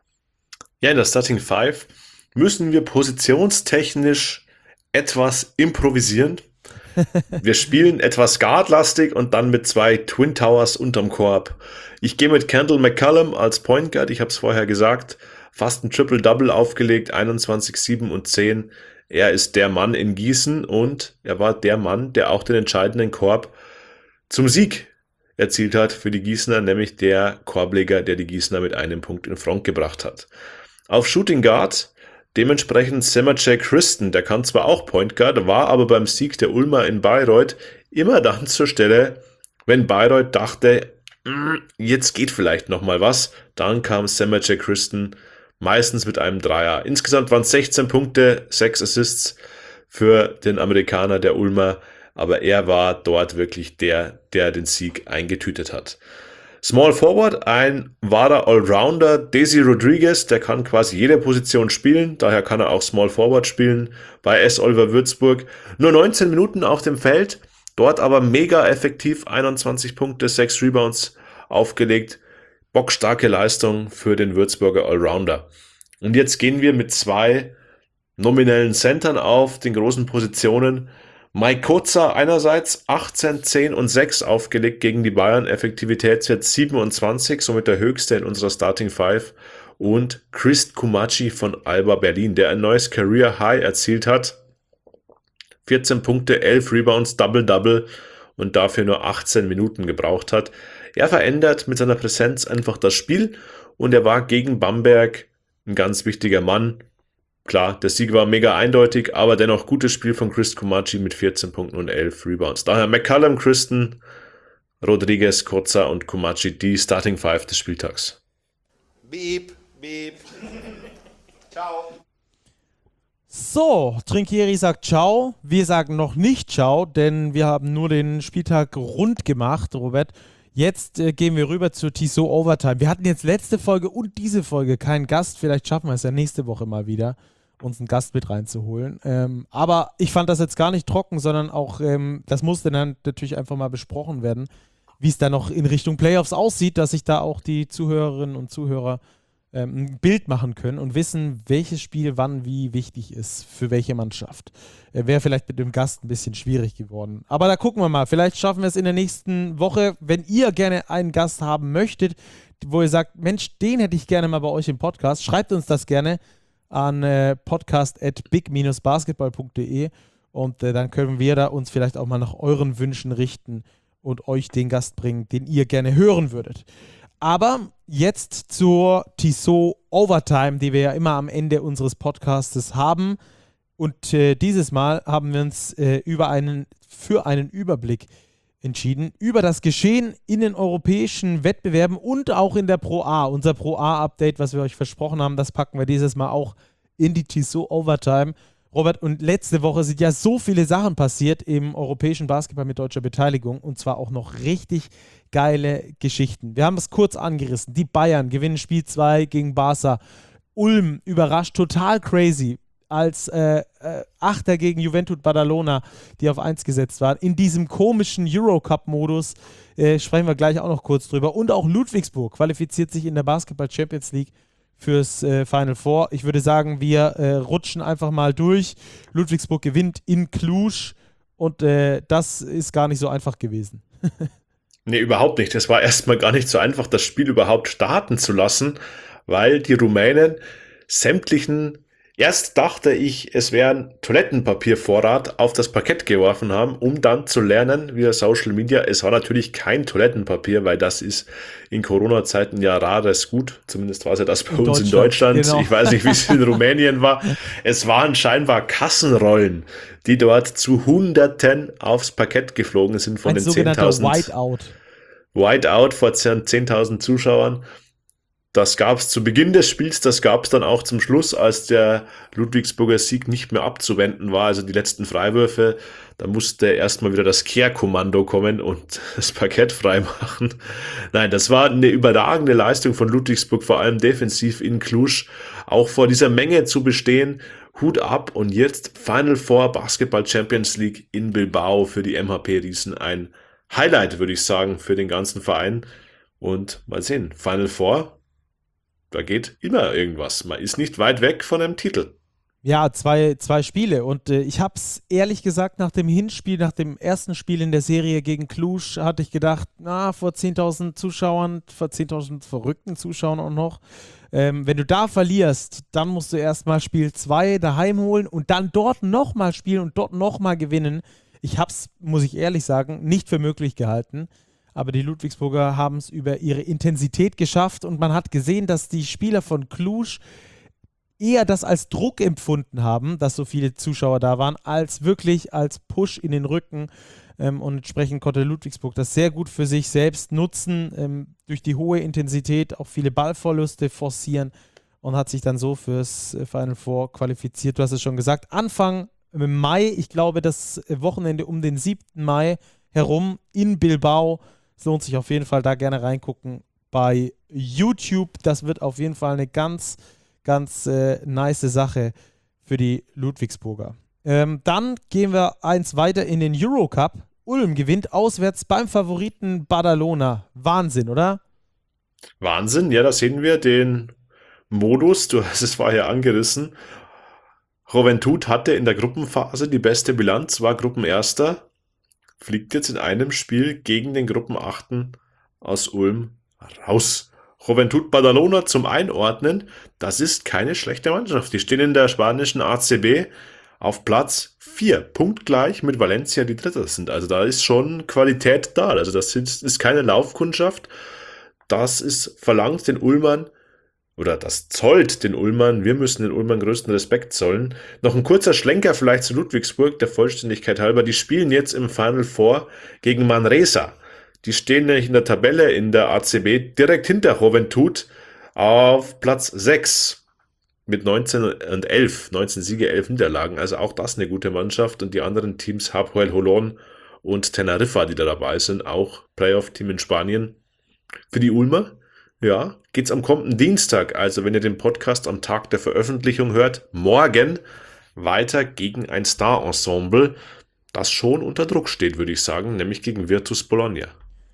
Ja, in der Starting Five müssen wir positionstechnisch etwas improvisieren. Wir spielen etwas guardlastig und dann mit 2 Twin Towers unterm Korb. Ich gehe mit Kendall McCallum als Point Guard, ich habe es vorher gesagt, fast ein Triple-Double aufgelegt, 21, 7 und 10. Er ist der Mann in Gießen und er war der Mann, der auch den entscheidenden Korb zum Sieg erzielt hat für die Gießener, nämlich der Korbleger, der die Gießener mit einem Punkt in Front gebracht hat. Auf Shooting Guard dementsprechend Semajay Christen, der kann zwar auch Point Guard, war aber beim Sieg der Ulmer in Bayreuth immer dann zur Stelle, wenn Bayreuth dachte, jetzt geht vielleicht nochmal was. Dann kam Semajay Christen meistens mit einem Dreier. Insgesamt waren es 16 Punkte, 6 Assists für den Amerikaner der Ulmer, aber er war dort wirklich der den Sieg eingetütet hat. Small Forward, ein wahrer Allrounder, Desi Rodriguez, der kann quasi jede Position spielen, daher kann er auch Small Forward spielen bei S. Oliver Würzburg. Nur 19 Minuten auf dem Feld, dort aber mega effektiv, 21 Punkte, 6 Rebounds aufgelegt. Bockstarke Leistung für den Würzburger Allrounder. Und jetzt gehen wir mit 2 nominellen Centern auf den großen Positionen. Mike Koza einerseits 18, 10 und 6 aufgelegt gegen die Bayern, Effektivitätswert 27, somit der höchste in unserer Starting Five. Und Chris Kumachi von Alba Berlin, der ein neues Career High erzielt hat. 14 Punkte, 11 Rebounds, Double-Double und dafür nur 18 Minuten gebraucht hat. Er verändert mit seiner Präsenz einfach das Spiel und er war gegen Bamberg ein ganz wichtiger Mann. Klar, der Sieg war mega eindeutig, aber dennoch gutes Spiel von Chris Kumachi mit 14 Punkten und 11 Rebounds. Daher McCallum, Christen, Rodriguez, Koza und Kumachi die Starting Five des Spieltags. Beep, beep. Ciao. So, Trinkieri sagt Ciao. Wir sagen noch nicht Ciao, denn wir haben nur den Spieltag rund gemacht, Robert. Jetzt gehen wir rüber zur Tissot Overtime. Wir hatten jetzt letzte Folge und diese Folge keinen Gast. Vielleicht schaffen wir es ja nächste Woche mal wieder, uns einen Gast mit reinzuholen. Aber ich fand das jetzt gar nicht trocken, sondern auch, das musste dann natürlich einfach mal besprochen werden, wie es da noch in Richtung Playoffs aussieht, dass sich da auch die Zuhörerinnen und Zuhörer ein Bild machen können und wissen, welches Spiel wann wie wichtig ist für welche Mannschaft. Wäre vielleicht mit dem Gast ein bisschen schwierig geworden. Aber da gucken wir mal. Vielleicht schaffen wir es in der nächsten Woche. Wenn ihr gerne einen Gast haben möchtet, wo ihr sagt, Mensch, den hätte ich gerne mal bei euch im Podcast, schreibt uns das gerne an podcast@big-basketball.de und dann können wir da uns vielleicht auch mal nach euren Wünschen richten und euch den Gast bringen, den ihr gerne hören würdet. Aber jetzt zur Tissot Overtime, die wir ja immer am Ende unseres Podcastes haben. Und dieses Mal haben wir uns für einen Überblick entschieden, über das Geschehen in den europäischen Wettbewerben und auch in der Pro A. Unser Pro A-Update, was wir euch versprochen haben, das packen wir dieses Mal auch in die Tissot Overtime. Robert, und letzte Woche sind ja so viele Sachen passiert im europäischen Basketball mit deutscher Beteiligung und zwar auch noch richtig geile Geschichten. Wir haben es kurz angerissen. Die Bayern gewinnen Spiel 2 gegen Barca. Ulm überrascht total crazy als Achter gegen Juventud Badalona, die auf 1 gesetzt waren. In diesem komischen Eurocup-Modus sprechen wir gleich auch noch kurz drüber. Und auch Ludwigsburg qualifiziert sich in der Basketball Champions League fürs Final Four. Ich würde sagen, wir rutschen einfach mal durch. Ludwigsburg gewinnt in Cluj und das ist gar nicht so einfach gewesen. Nee, überhaupt nicht. Es war erstmal gar nicht so einfach, das Spiel überhaupt starten zu lassen, weil die Rumänen erst dachte ich, es wäre ein Toilettenpapiervorrat auf das Parkett geworfen haben, um dann zu lernen via Social Media. Es war natürlich kein Toilettenpapier, weil das ist in Corona-Zeiten ja rares Gut. Zumindest war es ja das bei uns in Deutschland. Genau. Ich weiß nicht, wie es in Rumänien war. Es waren scheinbar Kassenrollen, die dort zu Hunderten aufs Parkett geflogen sind von den 10.000. Whiteout vor 10.000 Zuschauern. Das gab es zu Beginn des Spiels, das gab es dann auch zum Schluss, als der Ludwigsburger Sieg nicht mehr abzuwenden war, also die letzten Freiwürfe. Da musste erstmal wieder das Kehrkommando kommen und das Parkett freimachen. Nein, das war eine überragende Leistung von Ludwigsburg, vor allem defensiv in Cluj. Auch vor dieser Menge zu bestehen, Hut ab. Und jetzt Final Four Basketball Champions League in Bilbao für die MHP-Riesen. Ein Highlight, würde ich sagen, für den ganzen Verein. Und mal sehen, Final Four, da geht immer irgendwas. Man ist nicht weit weg von einem Titel. Ja, zwei Spiele. Und ich habe es ehrlich gesagt nach dem Hinspiel, nach dem ersten Spiel in der Serie gegen Cluj, hatte ich gedacht, vor 10.000 Zuschauern, vor 10.000 verrückten Zuschauern auch noch. Wenn du da verlierst, dann musst du erstmal Spiel 2 daheim holen und dann dort nochmal spielen und dort nochmal gewinnen. Ich habe es, muss ich ehrlich sagen, nicht für möglich gehalten. Aber die Ludwigsburger haben es über ihre Intensität geschafft und man hat gesehen, dass die Spieler von Cluj eher das als Druck empfunden haben, dass so viele Zuschauer da waren, als wirklich als Push in den Rücken. Und entsprechend konnte Ludwigsburg das sehr gut für sich selbst nutzen, durch die hohe Intensität auch viele Ballverluste forcieren und hat sich dann so fürs Final Four qualifiziert. Du hast es schon gesagt, Anfang Mai, ich glaube das Wochenende um den 7. Mai herum in Bilbao. Es lohnt sich auf jeden Fall, da gerne reingucken bei YouTube. Das wird auf jeden Fall eine ganz, ganz nice Sache für die Ludwigsburger. Dann gehen wir eins weiter in den Eurocup. Ulm gewinnt auswärts beim Favoriten Badalona. Wahnsinn, oder? Wahnsinn, ja, da sehen wir den Modus. Du hast es vorher angerissen. Juventud hatte in der Gruppenphase die beste Bilanz, war Gruppenerster, fliegt jetzt in einem Spiel gegen den Gruppenachten aus Ulm raus. Juventud Badalona zum Einordnen, das ist keine schlechte Mannschaft. Die stehen in der spanischen ACB auf Platz 4, punktgleich mit Valencia, die Dritter sind. Also da ist schon Qualität da. Also das ist keine Laufkundschaft. Das ist verlangt den Ulmern, oder das zollt den Ulmern, wir müssen den Ulmern größten Respekt zollen. Noch ein kurzer Schlenker vielleicht zu Ludwigsburg, der Vollständigkeit halber. Die spielen jetzt im Final Four gegen Manresa. Die stehen nämlich in der Tabelle in der ACB direkt hinter Joventut auf Platz 6 mit 19 und 11, 19 Siege, 11 Niederlagen. Also auch das eine gute Mannschaft. Und die anderen Teams, Hapoel Holon und Teneriffa, die da dabei sind, auch Playoff-Team in Spanien. Für die Ulmer, ja, geht's am kommenden Dienstag, also wenn ihr den Podcast am Tag der Veröffentlichung hört, morgen weiter gegen ein Star-Ensemble, das schon unter Druck steht, würde ich sagen, nämlich gegen Virtus Bologna.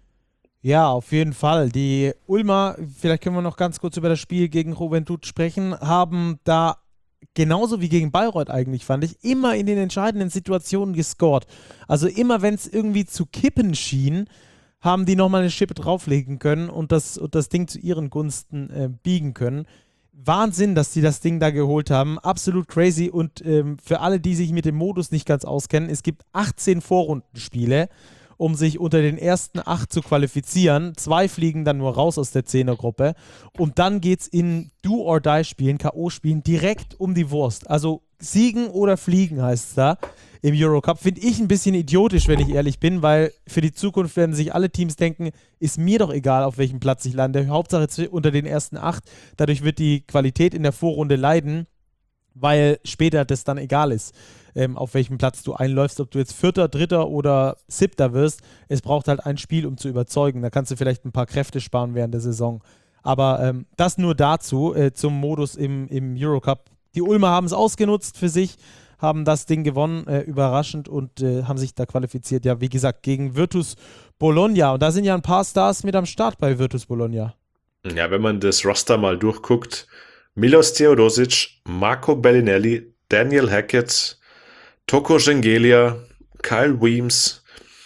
Ja, auf jeden Fall. Die Ulmer, vielleicht können wir noch ganz kurz über das Spiel gegen Joventut sprechen, haben da genauso wie gegen Bayreuth eigentlich, fand ich, immer in den entscheidenden Situationen gescored. Also immer, wenn es irgendwie zu kippen schien, haben die nochmal eine Schippe drauflegen können und das Ding zu ihren Gunsten biegen können. Wahnsinn, dass die das Ding da geholt haben. Absolut crazy. Und für alle, die sich mit dem Modus nicht ganz auskennen, es gibt 18 Vorrundenspiele, um sich unter den ersten 8 zu qualifizieren. 2 fliegen dann nur raus aus der 10er-Gruppe. Und dann geht es in Do-or-Die-Spielen, K.O.-Spielen, direkt um die Wurst. Also siegen oder fliegen heißt es da im Eurocup. Finde ich ein bisschen idiotisch, wenn ich ehrlich bin, weil für die Zukunft werden sich alle Teams denken, ist mir doch egal, auf welchem Platz ich lande. Hauptsache unter den ersten 8. Dadurch wird die Qualität in der Vorrunde leiden, weil später das dann egal ist, auf welchem Platz du einläufst, ob du jetzt Vierter, Dritter oder Siebter wirst. Es braucht halt ein Spiel, um zu überzeugen. Da kannst du vielleicht ein paar Kräfte sparen während der Saison. Aber das nur dazu, zum Modus im Eurocup. Die Ulmer haben es ausgenutzt für sich, haben das Ding gewonnen, überraschend, und haben sich da qualifiziert. Ja, wie gesagt, gegen Virtus Bologna. Und da sind ja ein paar Stars mit am Start bei Virtus Bologna. Ja, wenn man das Roster mal durchguckt, Milos Teodosic, Marco Bellinelli, Daniel Hackett, Toko Schengelia, Kyle Weems,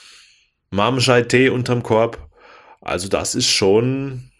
Mam Jaite unterm Korb. Also das ist schon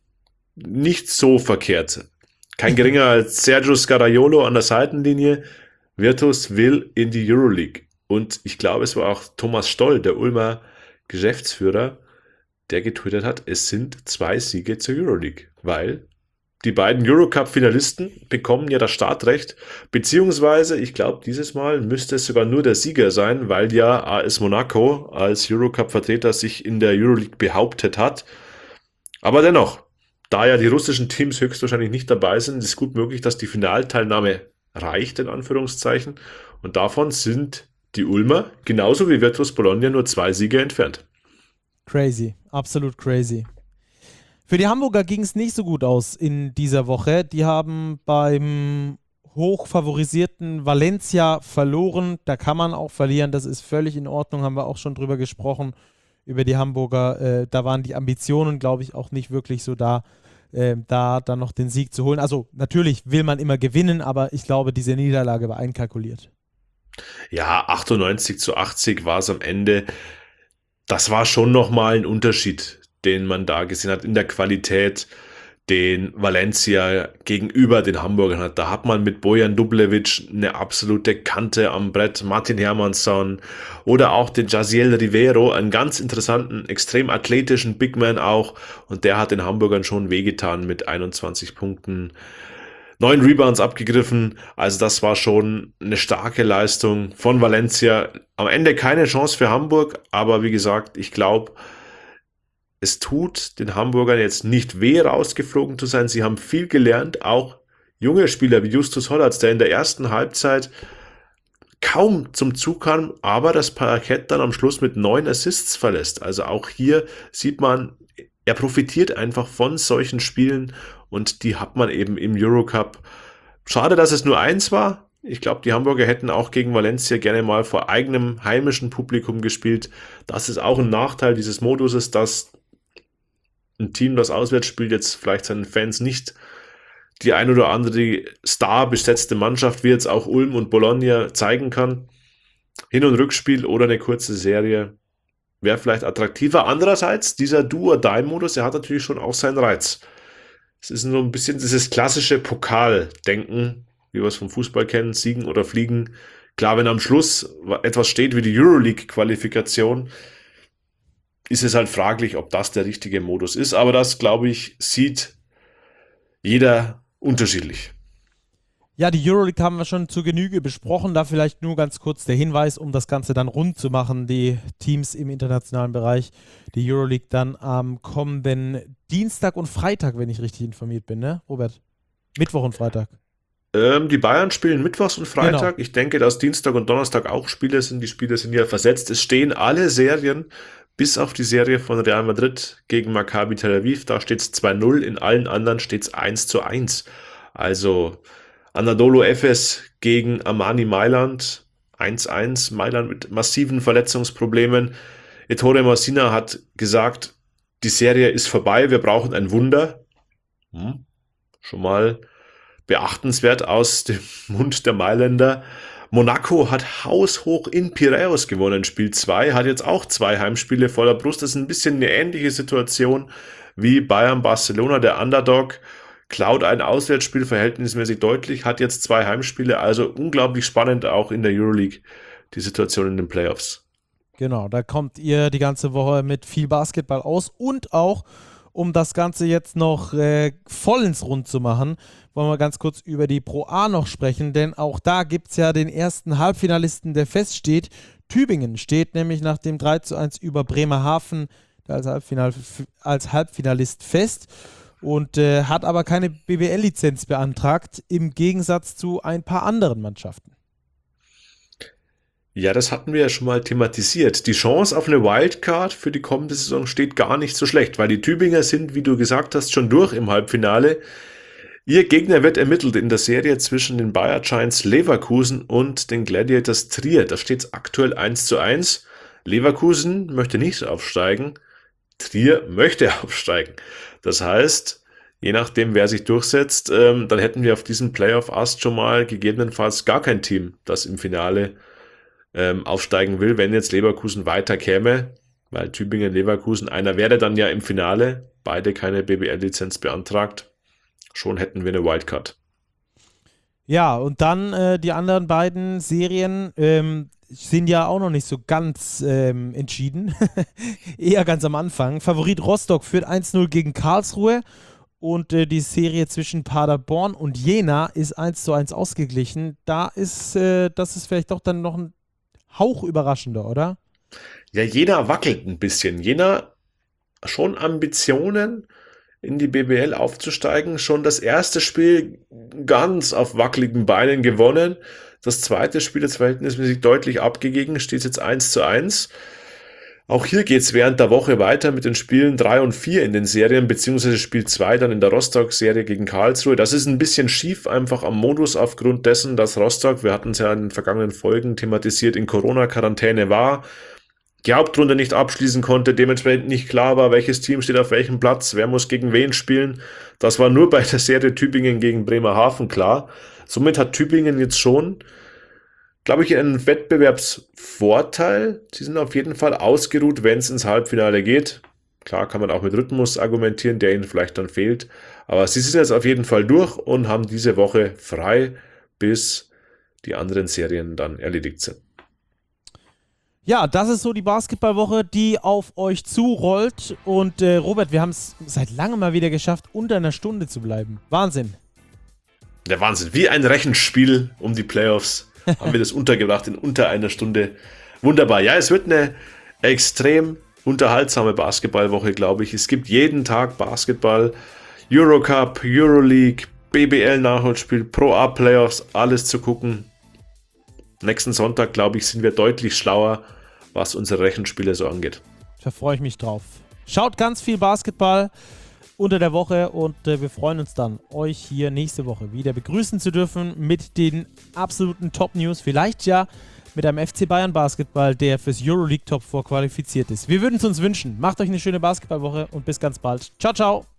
nicht so verkehrt. Kein geringer als Sergio Scariolo an der Seitenlinie. Virtus will in die Euroleague. Und ich glaube, es war auch Thomas Stoll, der Ulmer Geschäftsführer, der getwittert hat, es sind 2 Siege zur Euroleague, weil die beiden Eurocup-Finalisten bekommen ja das Startrecht, beziehungsweise, ich glaube, dieses Mal müsste es sogar nur der Sieger sein, weil ja AS Monaco als Eurocup-Vertreter sich in der Euroleague behauptet hat. Aber dennoch, da ja die russischen Teams höchstwahrscheinlich nicht dabei sind, ist es gut möglich, dass die Finalteilnahme reicht, in Anführungszeichen. Und davon sind die Ulmer, genauso wie Virtus Bologna, nur 2 Siege entfernt. Crazy, absolut crazy. Für die Hamburger ging es nicht so gut aus in dieser Woche. Die haben beim hochfavorisierten Valencia verloren. Da kann man auch verlieren, das ist völlig in Ordnung, haben wir auch schon drüber gesprochen, über die Hamburger. Da waren die Ambitionen, glaube ich, auch nicht wirklich so da dann noch den Sieg zu holen. Also natürlich will man immer gewinnen, aber ich glaube, diese Niederlage war einkalkuliert. Ja, 98-80 war es am Ende. Das war schon nochmal ein Unterschied, den man da gesehen hat in der Qualität, den Valencia gegenüber den Hamburgern hat. Da hat man mit Bojan Dublevic eine absolute Kante am Brett, Martin Hermansson oder auch den Jaziel Rivero, einen ganz interessanten, extrem athletischen Bigman auch, und der hat den Hamburgern schon wehgetan mit 21 Punkten, 9 Rebounds abgegriffen. Also das war schon eine starke Leistung von Valencia. Am Ende keine Chance für Hamburg, aber wie gesagt, ich glaube, es tut den Hamburgern jetzt nicht weh, rausgeflogen zu sein. Sie haben viel gelernt, auch junge Spieler wie Justus Hollatz, der in der ersten Halbzeit kaum zum Zug kam, aber das Parkett dann am Schluss mit 9 Assists verlässt. Also auch hier sieht man, er profitiert einfach von solchen Spielen, und die hat man eben im Eurocup. Schade, dass es nur 1 war. Ich glaube, die Hamburger hätten auch gegen Valencia gerne mal vor eigenem heimischen Publikum gespielt. Das ist auch ein Nachteil dieses Moduses, dass ein Team, das auswärts spielt, jetzt vielleicht seinen Fans nicht die ein oder andere star-besetzte Mannschaft, wie jetzt auch Ulm und Bologna, zeigen kann. Hin- und Rückspiel oder eine kurze Serie wäre vielleicht attraktiver. Andererseits, dieser Do-or-Die-Modus, der hat natürlich schon auch seinen Reiz. Es ist so ein bisschen dieses klassische Pokaldenken, wie wir es vom Fußball kennen, siegen oder fliegen. Klar, wenn am Schluss etwas steht wie die Euroleague-Qualifikation, ist es halt fraglich, ob das der richtige Modus ist. Aber das, glaube ich, sieht jeder unterschiedlich. Ja, die Euroleague haben wir schon zur Genüge besprochen. Da vielleicht nur ganz kurz der Hinweis, um das Ganze dann rund zu machen. Die Teams im internationalen Bereich, die Euroleague dann am kommenden Dienstag und Freitag, wenn ich richtig informiert bin, ne, Robert? Mittwoch und Freitag. Die Bayern spielen mittwochs und Freitag. Genau. Ich denke, dass Dienstag und Donnerstag auch Spiele sind. Die Spiele sind ja versetzt. Es stehen alle Serien, bis auf die Serie von Real Madrid gegen Maccabi Tel Aviv. Da steht es 2-0, in allen anderen steht es 1-1. Also Anadolu Efes gegen Armani Mailand 1-1. Mailand mit massiven Verletzungsproblemen. Ettore Messina hat gesagt, die Serie ist vorbei, wir brauchen ein Wunder. Schon mal beachtenswert aus dem Mund der Mailänder. Monaco hat haushoch in Piräus gewonnen, Spiel 2, hat jetzt auch 2 Heimspiele vor der Brust. Das ist ein bisschen eine ähnliche Situation wie Bayern-Barcelona. Der Underdog klaut ein Auswärtsspiel verhältnismäßig deutlich, hat jetzt 2 Heimspiele, also unglaublich spannend auch in der Euroleague, die Situation in den Playoffs. Genau, da kommt ihr die ganze Woche mit viel Basketball aus und auch, um das Ganze jetzt noch vollends rund zu machen, wollen wir ganz kurz über die Pro A noch sprechen, denn auch da gibt es ja den ersten Halbfinalisten, der feststeht. Tübingen steht nämlich nach dem 3-1 über Bremerhaven als Halbfinalist fest und hat aber keine BBL-Lizenz beantragt, im Gegensatz zu ein paar anderen Mannschaften. Ja, das hatten wir ja schon mal thematisiert. Die Chance auf eine Wildcard für die kommende Saison steht gar nicht so schlecht, weil die Tübinger sind, wie du gesagt hast, schon durch im Halbfinale. Ihr Gegner wird ermittelt in der Serie zwischen den Bayer Giants Leverkusen und den Gladiators Trier. Da steht es aktuell 1-1. Leverkusen möchte nicht aufsteigen, Trier möchte aufsteigen. Das heißt, je nachdem, wer sich durchsetzt, dann hätten wir auf diesem Playoff-Ast schon mal gegebenenfalls gar kein Team, das im Finale aufsteigen will, wenn jetzt Leverkusen weiter käme, weil Tübingen, Leverkusen, einer wäre dann ja im Finale, beide keine BBL-Lizenz beantragt, schon hätten wir eine Wildcard. Ja, und dann die anderen beiden Serien sind ja auch noch nicht so ganz entschieden, eher ganz am Anfang. Favorit Rostock führt 1-0 gegen Karlsruhe und die Serie zwischen Paderborn und Jena ist 1-1 ausgeglichen. Das ist vielleicht doch dann noch ein Hauch überraschender, oder? Ja, Jena wackelt ein bisschen. Jena schon Ambitionen, in die BBL aufzusteigen. Schon das erste Spiel ganz auf wackeligen Beinen gewonnen. Das zweite Spiel ist verhältnismäßig deutlich abgegeben, steht jetzt 1-1. Auch hier geht es während der Woche weiter mit den Spielen 3 und 4 in den Serien, beziehungsweise Spiel 2 dann in der Rostock-Serie gegen Karlsruhe. Das ist ein bisschen schief einfach am Modus aufgrund dessen, dass Rostock, wir hatten es ja in den vergangenen Folgen thematisiert, in Corona-Quarantäne war, die Hauptrunde nicht abschließen konnte, dementsprechend nicht klar war, welches Team steht auf welchem Platz, wer muss gegen wen spielen. Das war nur bei der Serie Tübingen gegen Bremerhaven klar. Somit hat Tübingen jetzt schon, glaube ich, einen Wettbewerbsvorteil. Sie sind auf jeden Fall ausgeruht, wenn es ins Halbfinale geht. Klar kann man auch mit Rhythmus argumentieren, der ihnen vielleicht dann fehlt. Aber sie sind jetzt auf jeden Fall durch und haben diese Woche frei, bis die anderen Serien dann erledigt sind. Ja, das ist so die Basketballwoche, die auf euch zurollt. Und Robert, wir haben es seit langem mal wieder geschafft, unter einer Stunde zu bleiben. Wahnsinn. Der Wahnsinn. Wie ein Rechenspiel um die Playoffs haben wir das untergebracht in unter einer Stunde. Wunderbar. Ja, es wird eine extrem unterhaltsame Basketballwoche, glaube ich. Es gibt jeden Tag Basketball, Eurocup, Euroleague, BBL-Nachholspiel, Pro A-Playoffs, alles zu gucken. Nächsten Sonntag, glaube ich, sind wir deutlich schlauer, was unsere Rechenspiele so angeht. Da freue ich mich drauf. Schaut ganz viel Basketball unter der Woche und wir freuen uns dann, euch hier nächste Woche wieder begrüßen zu dürfen mit den absoluten Top-News. Vielleicht ja mit einem FC Bayern Basketball, der fürs Euroleague Top 4 qualifiziert ist. Wir würden es uns wünschen. Macht euch eine schöne Basketballwoche und bis ganz bald. Ciao, ciao.